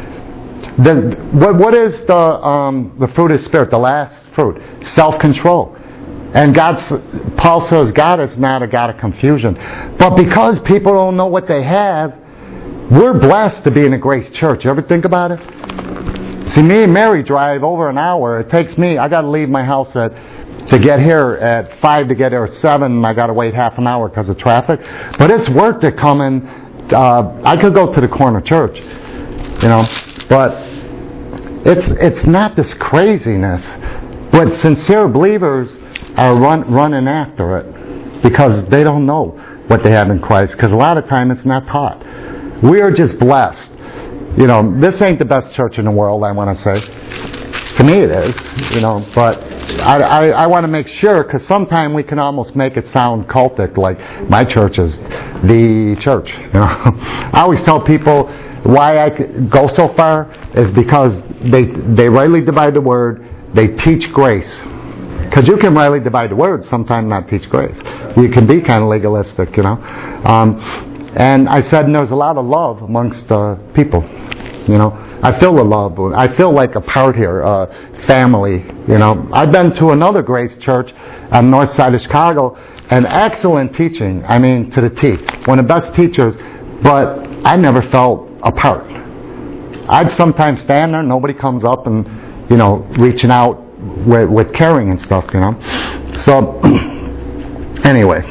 The, what, what is the, um, the fruit of the Spirit, the last fruit? Self-control. And God's, Paul says God is not a God of confusion. But because people don't know what they have, we're blessed to be in a grace church. You ever think about it? See, me and Mary drive over an hour. It takes me, I got to leave my house at to get here at five to get here at seven, and I got to wait half an hour because of traffic. But it's worth it coming. Uh, I could go to the corner church, you know, but it's it's not this craziness. But sincere believers are run, running after it because they don't know what they have in Christ. Because a lot of time it's not taught. We are just blessed. You know, this ain't the best church in the world, I want to say. To me it is, you know, but I, I, I want to make sure, because sometimes we can almost make it sound cultic, like my church is the church. You know, I always tell people why I go so far is because they they rightly divide the word, they teach grace. Because you can rightly divide the word, sometimes not teach grace. You can be kind of legalistic, you know. Um, and I said, and there's a lot of love amongst uh, people, you know. I feel the love. I feel like a part here, uh, family. You know, I've been to another great church on the north side of Chicago, and excellent teaching. I mean, to the T. One of the best teachers, but I never felt a part. I'd sometimes stand there, nobody comes up and, you know, reaching out with, with caring and stuff, you know. So, anyway.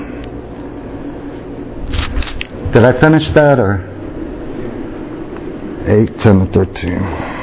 Did I finish that, or? eight, ten, and thirteen.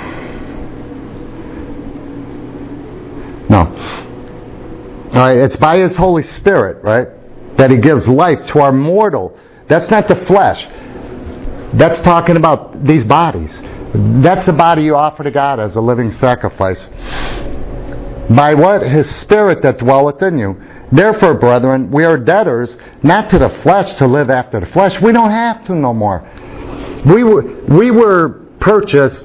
No. Alright, it's by His Holy Spirit, right, that He gives life to our mortal. That's not the flesh. That's talking about these bodies. That's the body you offer to God as a living sacrifice. By what? His Spirit that dwelleth in you. Therefore, brethren, we are debtors, not to the flesh to live after the flesh. We don't have to no more. We were, we were purchased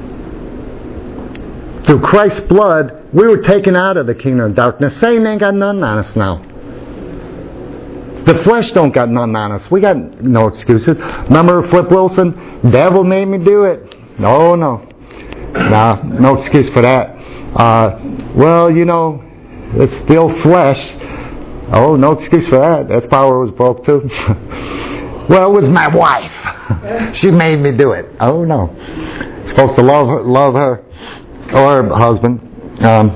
through Christ's blood. We were taken out of the kingdom of darkness. Satan ain't got none on us now. The flesh don't got none on us. We got no excuses. Remember Flip Wilson? Devil made me do it. No, no. Nah, no excuse for that. Uh, well, you know, it's still flesh. Oh, no excuse for that. That's power was broke too. Well, it was my wife. She made me do it. Oh no. Supposed to love her, love her or her husband. Um,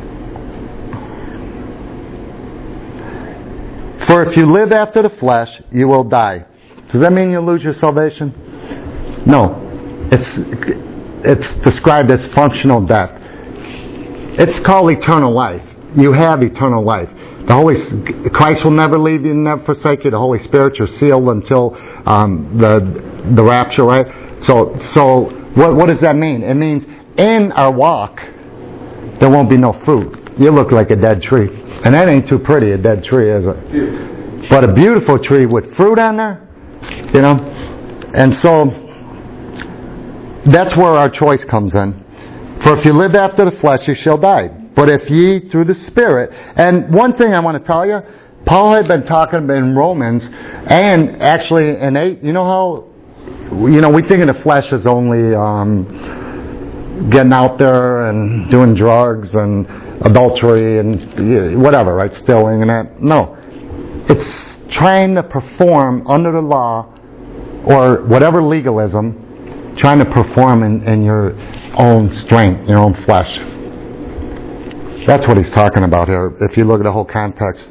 For if you live after the flesh, you will die. Does that mean you lose your salvation? No. It's it's described as functional death. It's called eternal life. You have eternal life. The Holy Christ will never leave you, never forsake you. The Holy Spirit, you're sealed until um, the the rapture, right? So, so what what does that mean? It means in our walk, there won't be no fruit. You look like a dead tree, and that ain't too pretty, a dead tree, is it? But a beautiful tree with fruit on there, you know. And so that's where our choice comes in. For if you live after the flesh, you shall die. But if ye through the Spirit, and one thing I want to tell you, Paul had been talking in Romans, and actually in eight, you know how, you know, we think of the flesh as only um, getting out there and doing drugs and adultery and whatever, right, stealing and that. No. It's trying to perform under the law, or whatever legalism, trying to perform in, in your own strength, your own flesh. That's what he's talking about here, if you look at the whole context.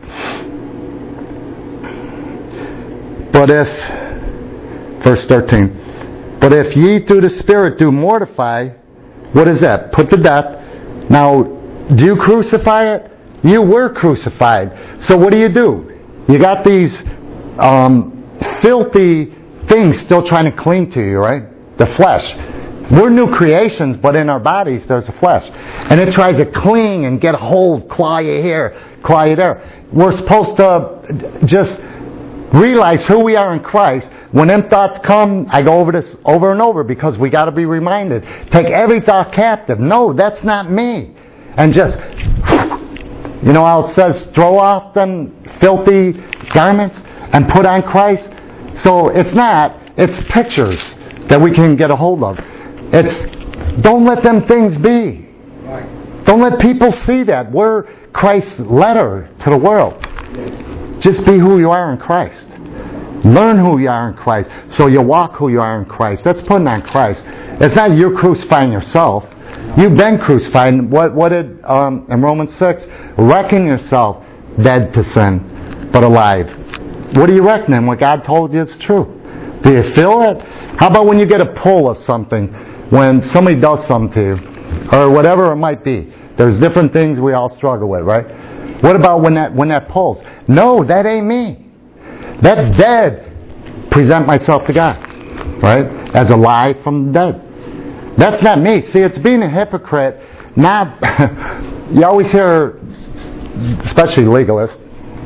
But if, verse thirteen, but if ye through the Spirit do mortify, what is that? Put to death. Now, do you crucify it? You were crucified. So what do you do? You got these um, filthy things still trying to cling to you, right? The flesh. We're new creations, but in our bodies there's a flesh. And it tries to cling and get a hold, claw you here, claw you there. We're supposed to just realize who we are in Christ. When them thoughts come, I go over this over and over because we got to be reminded. Take every thought captive. No, that's not me. And just, you know how it says, throw off them filthy garments and put on Christ? So it's not, it's pictures that we can get a hold of. It's, don't let them things be. Don't let people see that. We're Christ's letter to the world. Just be who you are in Christ. Learn who you are in Christ. So you walk who you are in Christ. That's putting on Christ. It's not you crucifying yourself. You've been crucified. What, what did, um, in Romans six, reckon yourself dead to sin, but alive. What are you reckoning? What God told you is true. Do you feel it? How about when you get a pull of something, when somebody does something to you, or whatever it might be? There's different things we all struggle with, right? What about when that when that pulls? No, that ain't me. That's dead. Present myself to God, right? As alive from the dead. That's not me. See, it's being a hypocrite. Not you always hear, especially legalists,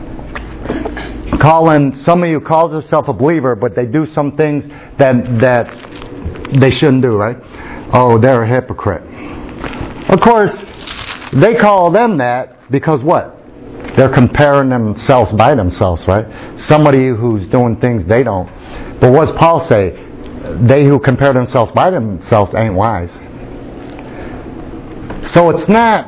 calling somebody who calls himself a believer, but they do some things that that they shouldn't do, right? Oh, they're a hypocrite. Of course, they call them that because what? They're comparing themselves by themselves, right? Somebody who's doing things they don't. But what does Paul say? They who compare themselves by themselves ain't wise. So it's not...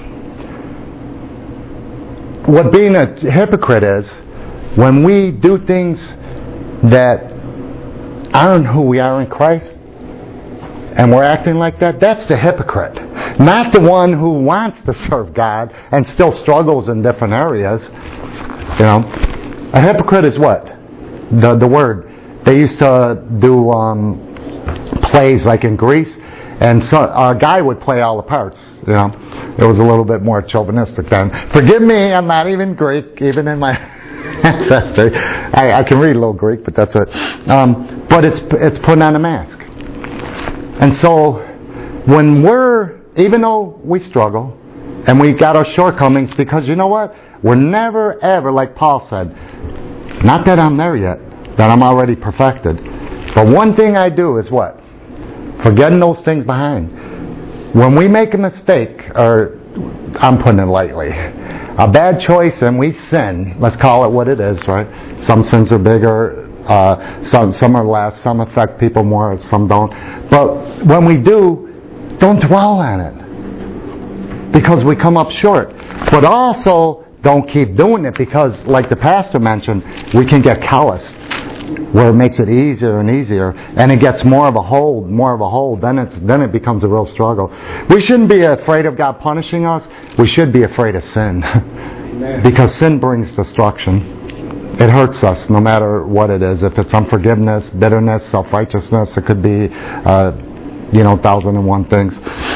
What being a hypocrite is, when we do things that aren't who we are in Christ, and we're acting like that, that's the hypocrite. Not the one who wants to serve God and still struggles in different areas. You know, a hypocrite is what? The the word. They used to do um, plays like in Greece, and so a guy would play all the parts. You know, it was a little bit more chauvinistic then. Forgive me, I'm not even Greek, even in my ancestry. I, I can read a little Greek, but that's it. Um, but it's it's putting on a mask. And so, when we're, even though we struggle, and we got our shortcomings, because you know what? We're never ever, like Paul said, not that I'm there yet, that I'm already perfected. But one thing I do is what? Forgetting those things behind. When we make a mistake, or I'm putting it lightly, a bad choice and we sin, let's call it what it is, right? Some sins are bigger. Uh, some some are less, some affect people more, some don't. But when we do, don't dwell on it, because we come up short. But also, don't keep doing it, because, like the pastor mentioned, we can get calloused, where it makes it easier and easier, and it gets more of a hold, more of a hold. Then it's then it becomes a real struggle. We shouldn't be afraid of God punishing us. We should be afraid of sin, because sin brings destruction. It hurts us no matter what it is. If it's unforgiveness, bitterness, self-righteousness, it could be, uh, you know, thousand and one things.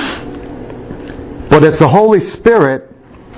But it's the Holy Spirit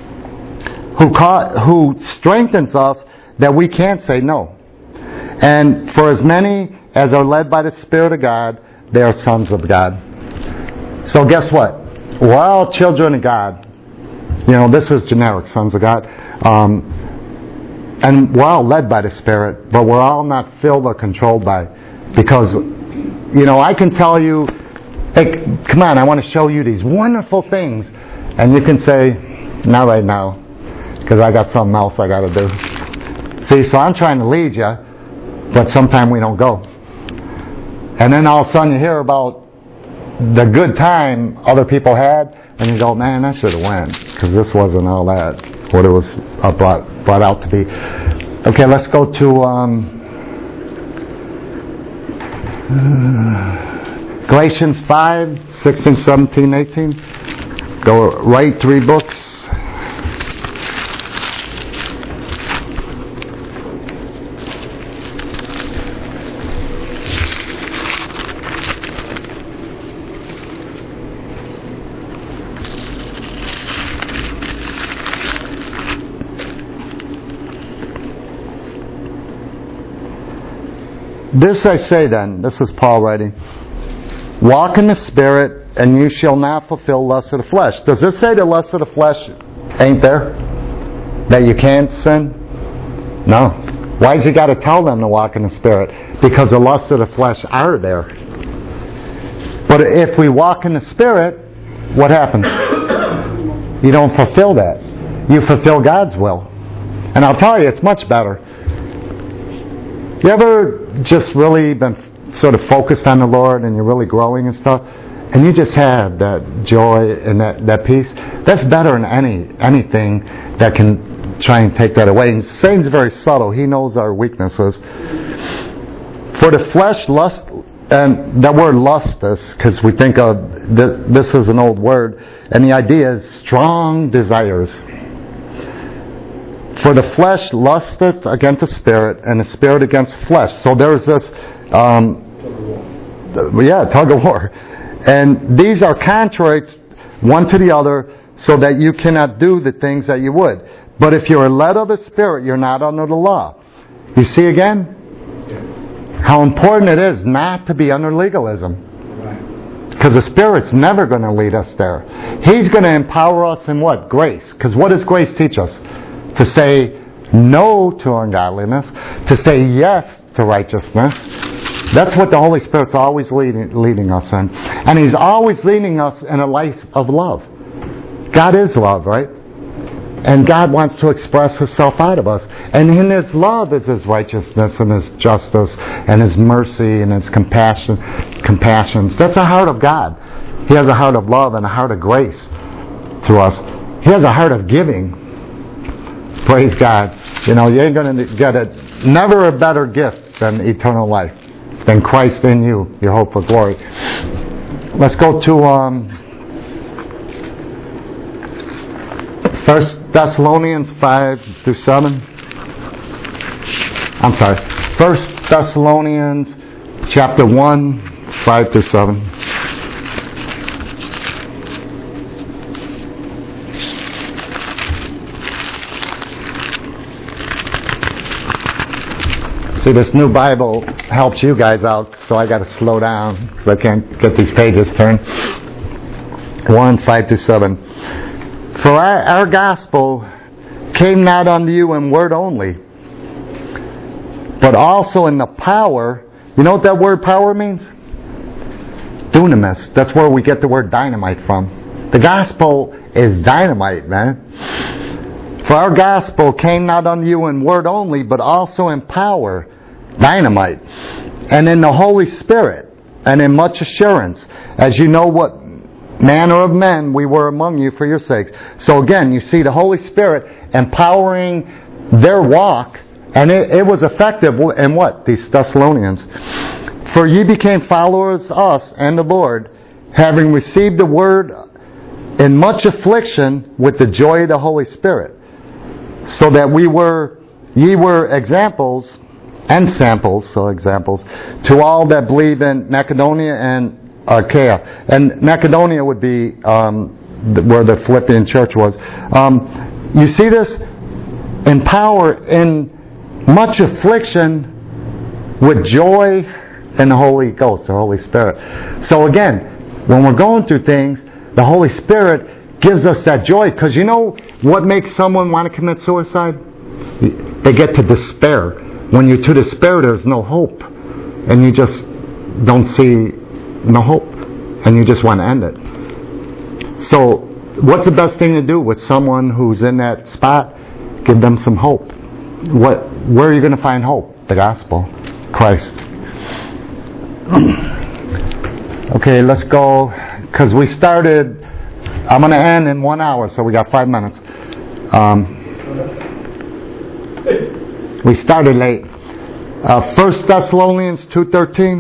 who ca- who strengthens us that we can't say no. And for as many as are led by the Spirit of God, they are sons of God. So guess what? We're all children of God. You know, this is generic, sons of God. Um, And we're all led by the Spirit, but we're all not filled or controlled by. Because, you know, I can tell you, hey, come on, I want to show you these wonderful things. And you can say, not right now, because I got something else I got to do. See, so I'm trying to lead you, but sometimes we don't go. And then all of a sudden you hear about the good time other people had, and you go, man, I should have went, because this wasn't all that, what it was uh, brought, brought out to be. Okay, let's go to um, uh, Galatians five, sixteen, seventeen, eighteen. Go right three books. This I say then, this is Paul writing, walk in the Spirit, and you shall not fulfill lust of the flesh. Does this say the lust of the flesh ain't there? That you can't sin? No. Why has he got to tell them to walk in the Spirit? Because the lust of the flesh are there. But if we walk in the Spirit, what happens? You don't fulfill that. You fulfill God's will. And I'll tell you, it's much better. You ever just really been sort of focused on the Lord and you're really growing and stuff, and you just have that joy and that, that peace? That's better than any anything that can try and take that away. And Satan's very subtle. He knows our weaknesses. For the flesh lust and that word lusteth, because we think of th- this is an old word, and the idea is strong desires. For the flesh lusteth against the spirit, and the spirit against flesh. So there's this, um, yeah, tug of war. And these are contrary one to the other, so that you cannot do the things that you would. But if you are led of the Spirit, you're not under the law. You see again? How important it is not to be under legalism. Because the Spirit's never going to lead us there. He's going to empower us in what? Grace. Because what does grace teach us? To say no to ungodliness. To say yes to righteousness. That's what the Holy Spirit's always leading, leading us in. And He's always leading us in a life of love. God is love, right? And God wants to express Himself out of us. And in His love is His righteousness and His justice and His mercy and His compassion, compassions. That's the heart of God. He has a heart of love and a heart of grace to us. He has a heart of giving. Praise God. You know, you ain't going to get it. Never a better gift than eternal life. Than Christ in you, your hope of glory. Let's go to um, First Thessalonians five through seven. I'm sorry. First Thessalonians chapter one, five through seven. See, this new Bible helps you guys out, so I got to slow down because I can't get these pages turned. one, five through seven. For our, our gospel came not unto you in word only, but also in the power. You know what that word power means? Dunamis. That's where we get the word dynamite from. The gospel is dynamite, man. For our gospel came not unto you in word only, but also in power, dynamite, and in the Holy Spirit, and in much assurance, as you know what manner of men we were among you for your sakes. So again, you see the Holy Spirit empowering their walk, and it, it was effective in what? These Thessalonians. For ye became followers of us and the Lord, having received the word in much affliction with the joy of the Holy Spirit, so that we were, ye were examples and samples, so examples, to all that believe in Macedonia and Achaia. And Macedonia would be um, where the Philippian church was. Um, you see this? In power, in much affliction, with joy in the Holy Ghost, the Holy Spirit. So again, when we're going through things, the Holy Spirit gives us that joy. Because you know what makes someone want to commit suicide? They get to despair. When you're to despair, there's no hope. And you just don't see no hope. And you just want to end it. So, what's the best thing to do with someone who's in that spot? Give them some hope. What? Where are you going to find hope? The gospel. Christ. Okay, let's go. Because we started... I'm going to end in one hour, so we got five minutes. Um, we started late. Uh, First Thessalonians two thirteen.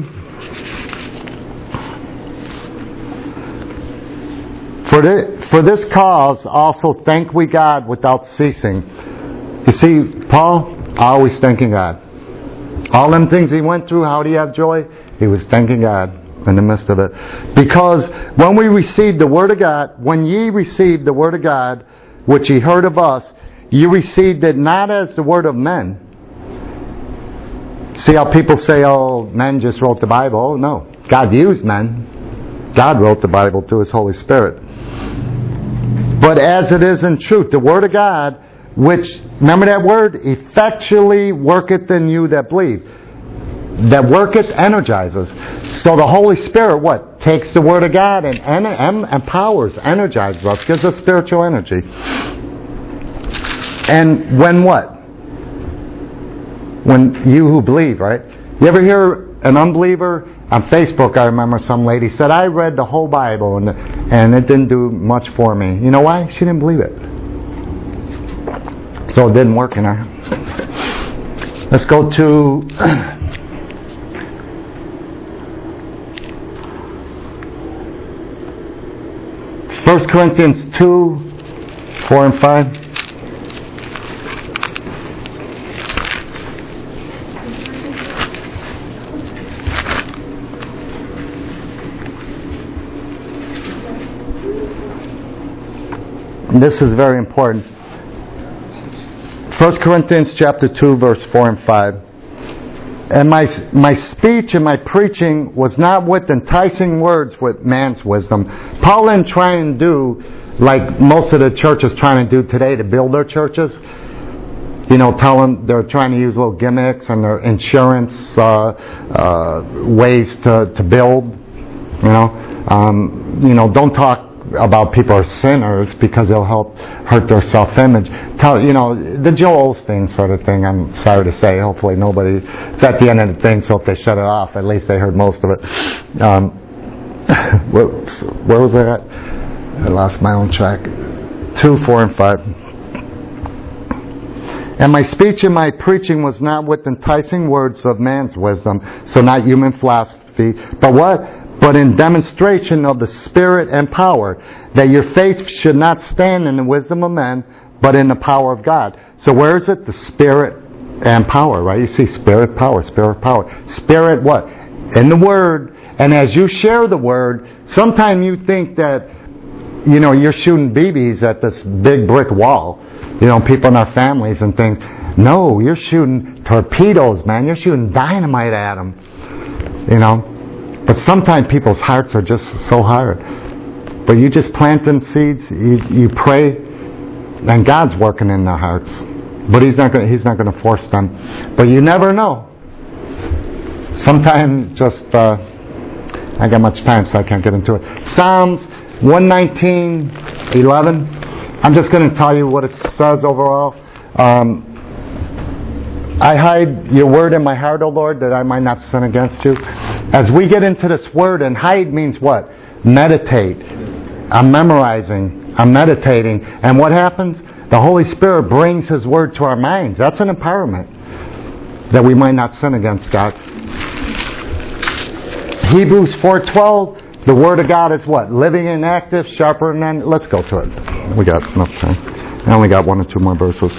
For this, for this cause also thank we God without ceasing. You see, Paul always thanking God. All them things he went through, how did he have joy? He was thanking God in the midst of it. Because when we received the Word of God, when ye received the Word of God, which ye heard of us, ye received it not as the word of men. See how people say, oh, men just wrote the Bible. Oh, no. God used men. God wrote the Bible through His Holy Spirit. But as it is in truth, the Word of God, which, remember that word? Effectually worketh in you that believe. That worketh energizes. So the Holy Spirit, what? Takes the Word of God and, and, and empowers, energizes us, gives us spiritual energy. And when what? When you who believe, right? You ever hear an unbeliever? On Facebook, I remember some lady said, I read the whole Bible and, and it didn't do much for me. You know why? She didn't believe it. So it didn't work in her. Let's go to Corinthians two, four and five. And this is very important. First Corinthians chapter two, verse four and five. And my my speech and my preaching was not with enticing words with man's wisdom. Paul didn't try and do like most of the churches trying to do today to build their churches. You know, tell them they're trying to use little gimmicks and their insurance uh, uh, ways to, to build. You know, um, you know, don't talk about people are sinners because it'll help hurt their self-image. Tell you know the Joel Osteen sort of thing. I'm sorry to say. Hopefully nobody. It's at the end of the thing, so if they shut it off, at least they heard most of it. Um, where, where was I at? I lost my own track. Two, four, and five. And my speech and my preaching was not with enticing words of man's wisdom, so not human philosophy, but what? But in demonstration of the Spirit and power, that your faith should not stand in the wisdom of men, but in the power of God. So where is it? The Spirit and power, right? You see Spirit, power, Spirit, power. Spirit, what? In the Word. And as you share the Word, sometimes you think that, you know, you're shooting B Bs at this big brick wall. You know, people in our families and things. No, you're shooting torpedoes, man. You're shooting dynamite at them. You know. But sometimes people's hearts are just so hard. But you just plant them seeds, you, you pray, and God's working in their hearts. But He's not going He's not going to force them. But you never know. Sometimes just, uh, I got much time so I can't get into it. Psalms one nineteen, eleven. I'm just going to tell you what it says overall. Um, I hide your word in my heart, O Lord, that I might not sin against you. As we get into this word, and hide means what? Meditate. I'm memorizing. I'm meditating. And what happens? The Holy Spirit brings His word to our minds. That's an empowerment. That we might not sin against God. Hebrews four twelve. The word of God is what? Living and active, sharper than... Let's go to it. We got enough time. I only got one or two more verses.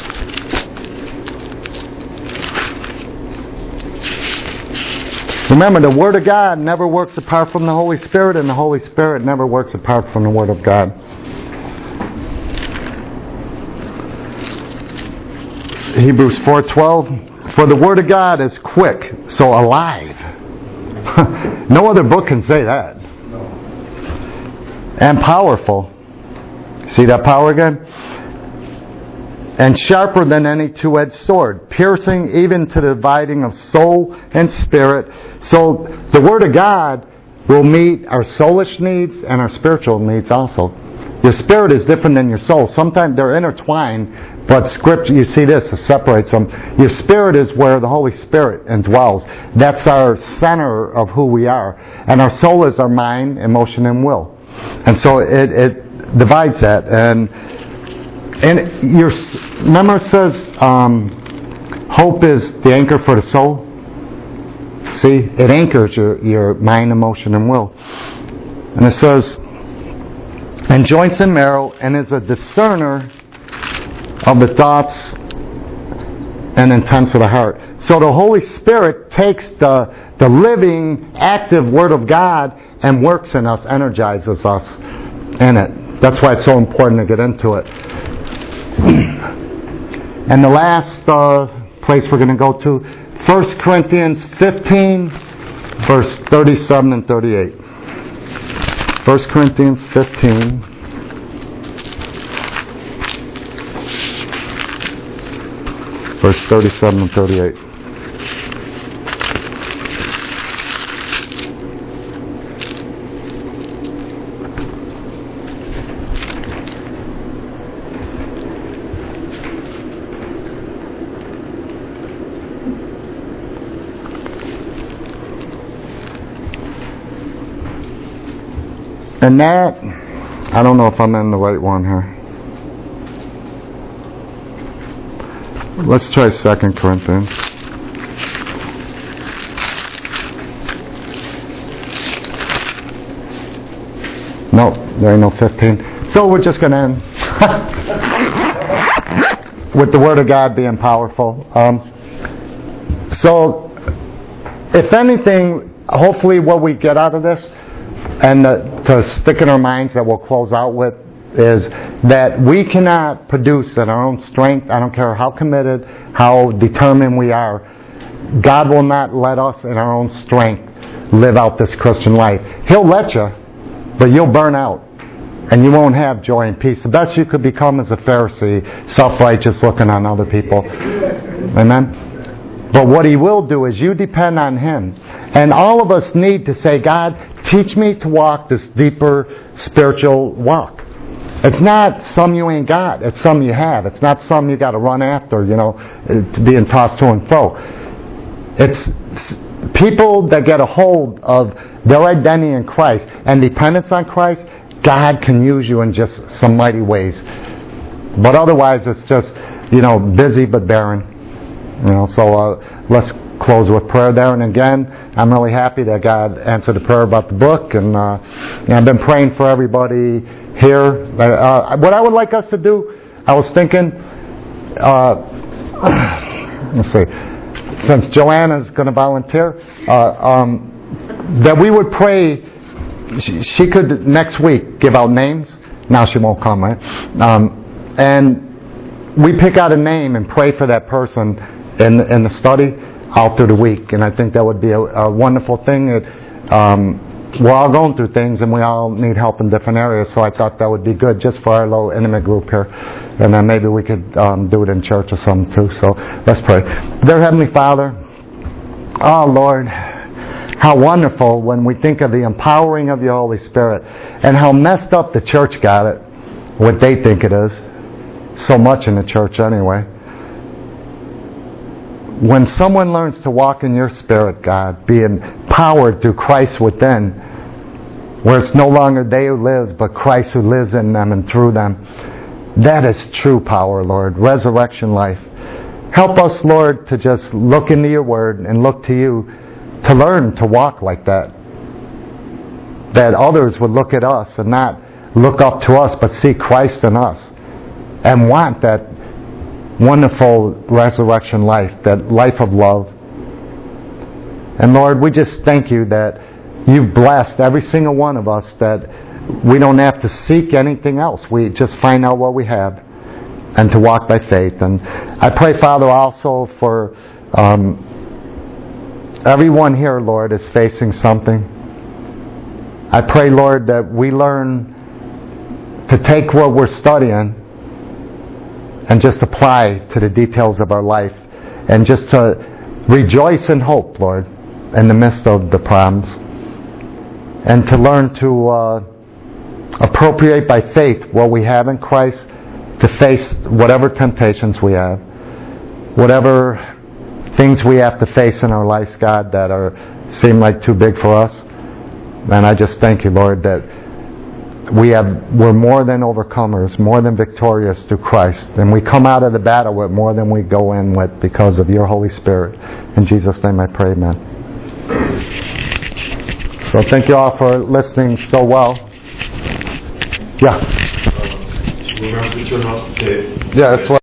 Remember, the Word of God never works apart from the Holy Spirit, and the Holy Spirit never works apart from the Word of God. Hebrews four twelve. For the Word of God is quick, so alive. No other book can say that. And powerful. See that power again? And sharper than any two-edged sword, piercing even to the dividing of soul and spirit. So the Word of God will meet our soulish needs and our spiritual needs also. Your spirit is different than your soul. Sometimes they're intertwined, but Scripture, you see this, it separates them. Your spirit is where the Holy Spirit indwells. That's our center of who we are. And our soul is our mind, emotion, and will. And so it, it divides that. And And your remember it says um, hope is the anchor for the soul. See, it anchors your, your mind, emotion, and will. And it says, and joints and marrow, and is a discerner of the thoughts and intents of the heart. So the Holy Spirit takes the the living, active Word of God and works in us, energizes us in it. That's why it's so important to get into it. And the last uh, place we're going to go to, First Corinthians fifteen, verse thirty-seven and thirty-eight. First Corinthians fifteen, verse thirty-seven and thirty-eight. And that, I don't know if I'm in the right one here. Let's try Second Corinthians. No, there ain't no fifteen. So we're just going to end with the Word of God being powerful. Um, so, if anything, hopefully what we get out of this, and uh, to stick in our minds that we'll close out with, is that we cannot produce in our own strength. I don't care how committed, how determined we are. God will not let us in our own strength live out this Christian life. He'll let you, but you'll burn out. And you won't have joy and peace. The best you could become is a Pharisee, self-righteous, looking on other people. Amen? But what He will do is you depend on Him. And all of us need to say, God, teach me to walk this deeper spiritual walk. It's not some you ain't got. It's some you have. It's not some you got to run after, you know, being tossed to and fro. It's people that get a hold of their identity in Christ and dependence on Christ. God can use you in just some mighty ways. But otherwise, it's just, you know, busy but barren. You know, so uh, let's close with prayer there. And again, I'm really happy that God answered the prayer about the book. And, uh, and I've been praying for everybody here. Uh, what I would like us to do, I was thinking, uh, let's see, since Joanna's going to volunteer, uh, um, that we would pray. She, she could next week give out names. Now she won't come, right? Um, and we pick out a name and pray for that person in in the study all through the week. And I think that would be a, a wonderful thing. That, um, we're all going through things and we all need help in different areas. So I thought that would be good just for our little intimate group here. And then maybe we could um, do it in church or something too. So let's pray. Dear Heavenly Father, oh Lord, how wonderful when we think of the empowering of your Holy Spirit and how messed up the church got it, what they think it is. So much in the church anyway. When someone learns to walk in your Spirit, God, being powered through Christ within, where it's no longer they who lives, but Christ who lives in them and through them, that is true power, Lord. Resurrection life. Help us, Lord, to just look into your Word and look to you to learn to walk like that. That others would look at us and not look up to us, but see Christ in us. And want that wonderful resurrection life, that life of love. And Lord, we just thank you that you've blessed every single one of us, that we don't have to seek anything else. We just find out what we have and to walk by faith. And I pray, Father, also for um, everyone here, Lord, is facing something. I pray, Lord, that we learn to take what we're studying and just apply to the details of our life, and just to rejoice in hope, Lord, in the midst of the problems, and to learn to uh, appropriate by faith what we have in Christ to face whatever temptations we have, whatever things we have to face in our lives, God, that are seem like too big for us. And I just thank you, Lord, that we have we're more than overcomers, more than victorious through Christ, and we come out of the battle with more than we go in with because of your Holy Spirit. In Jesus' name I pray, amen. So thank you all for listening so well. Yeah. We're going to turn off the tape. Yeah, that's what.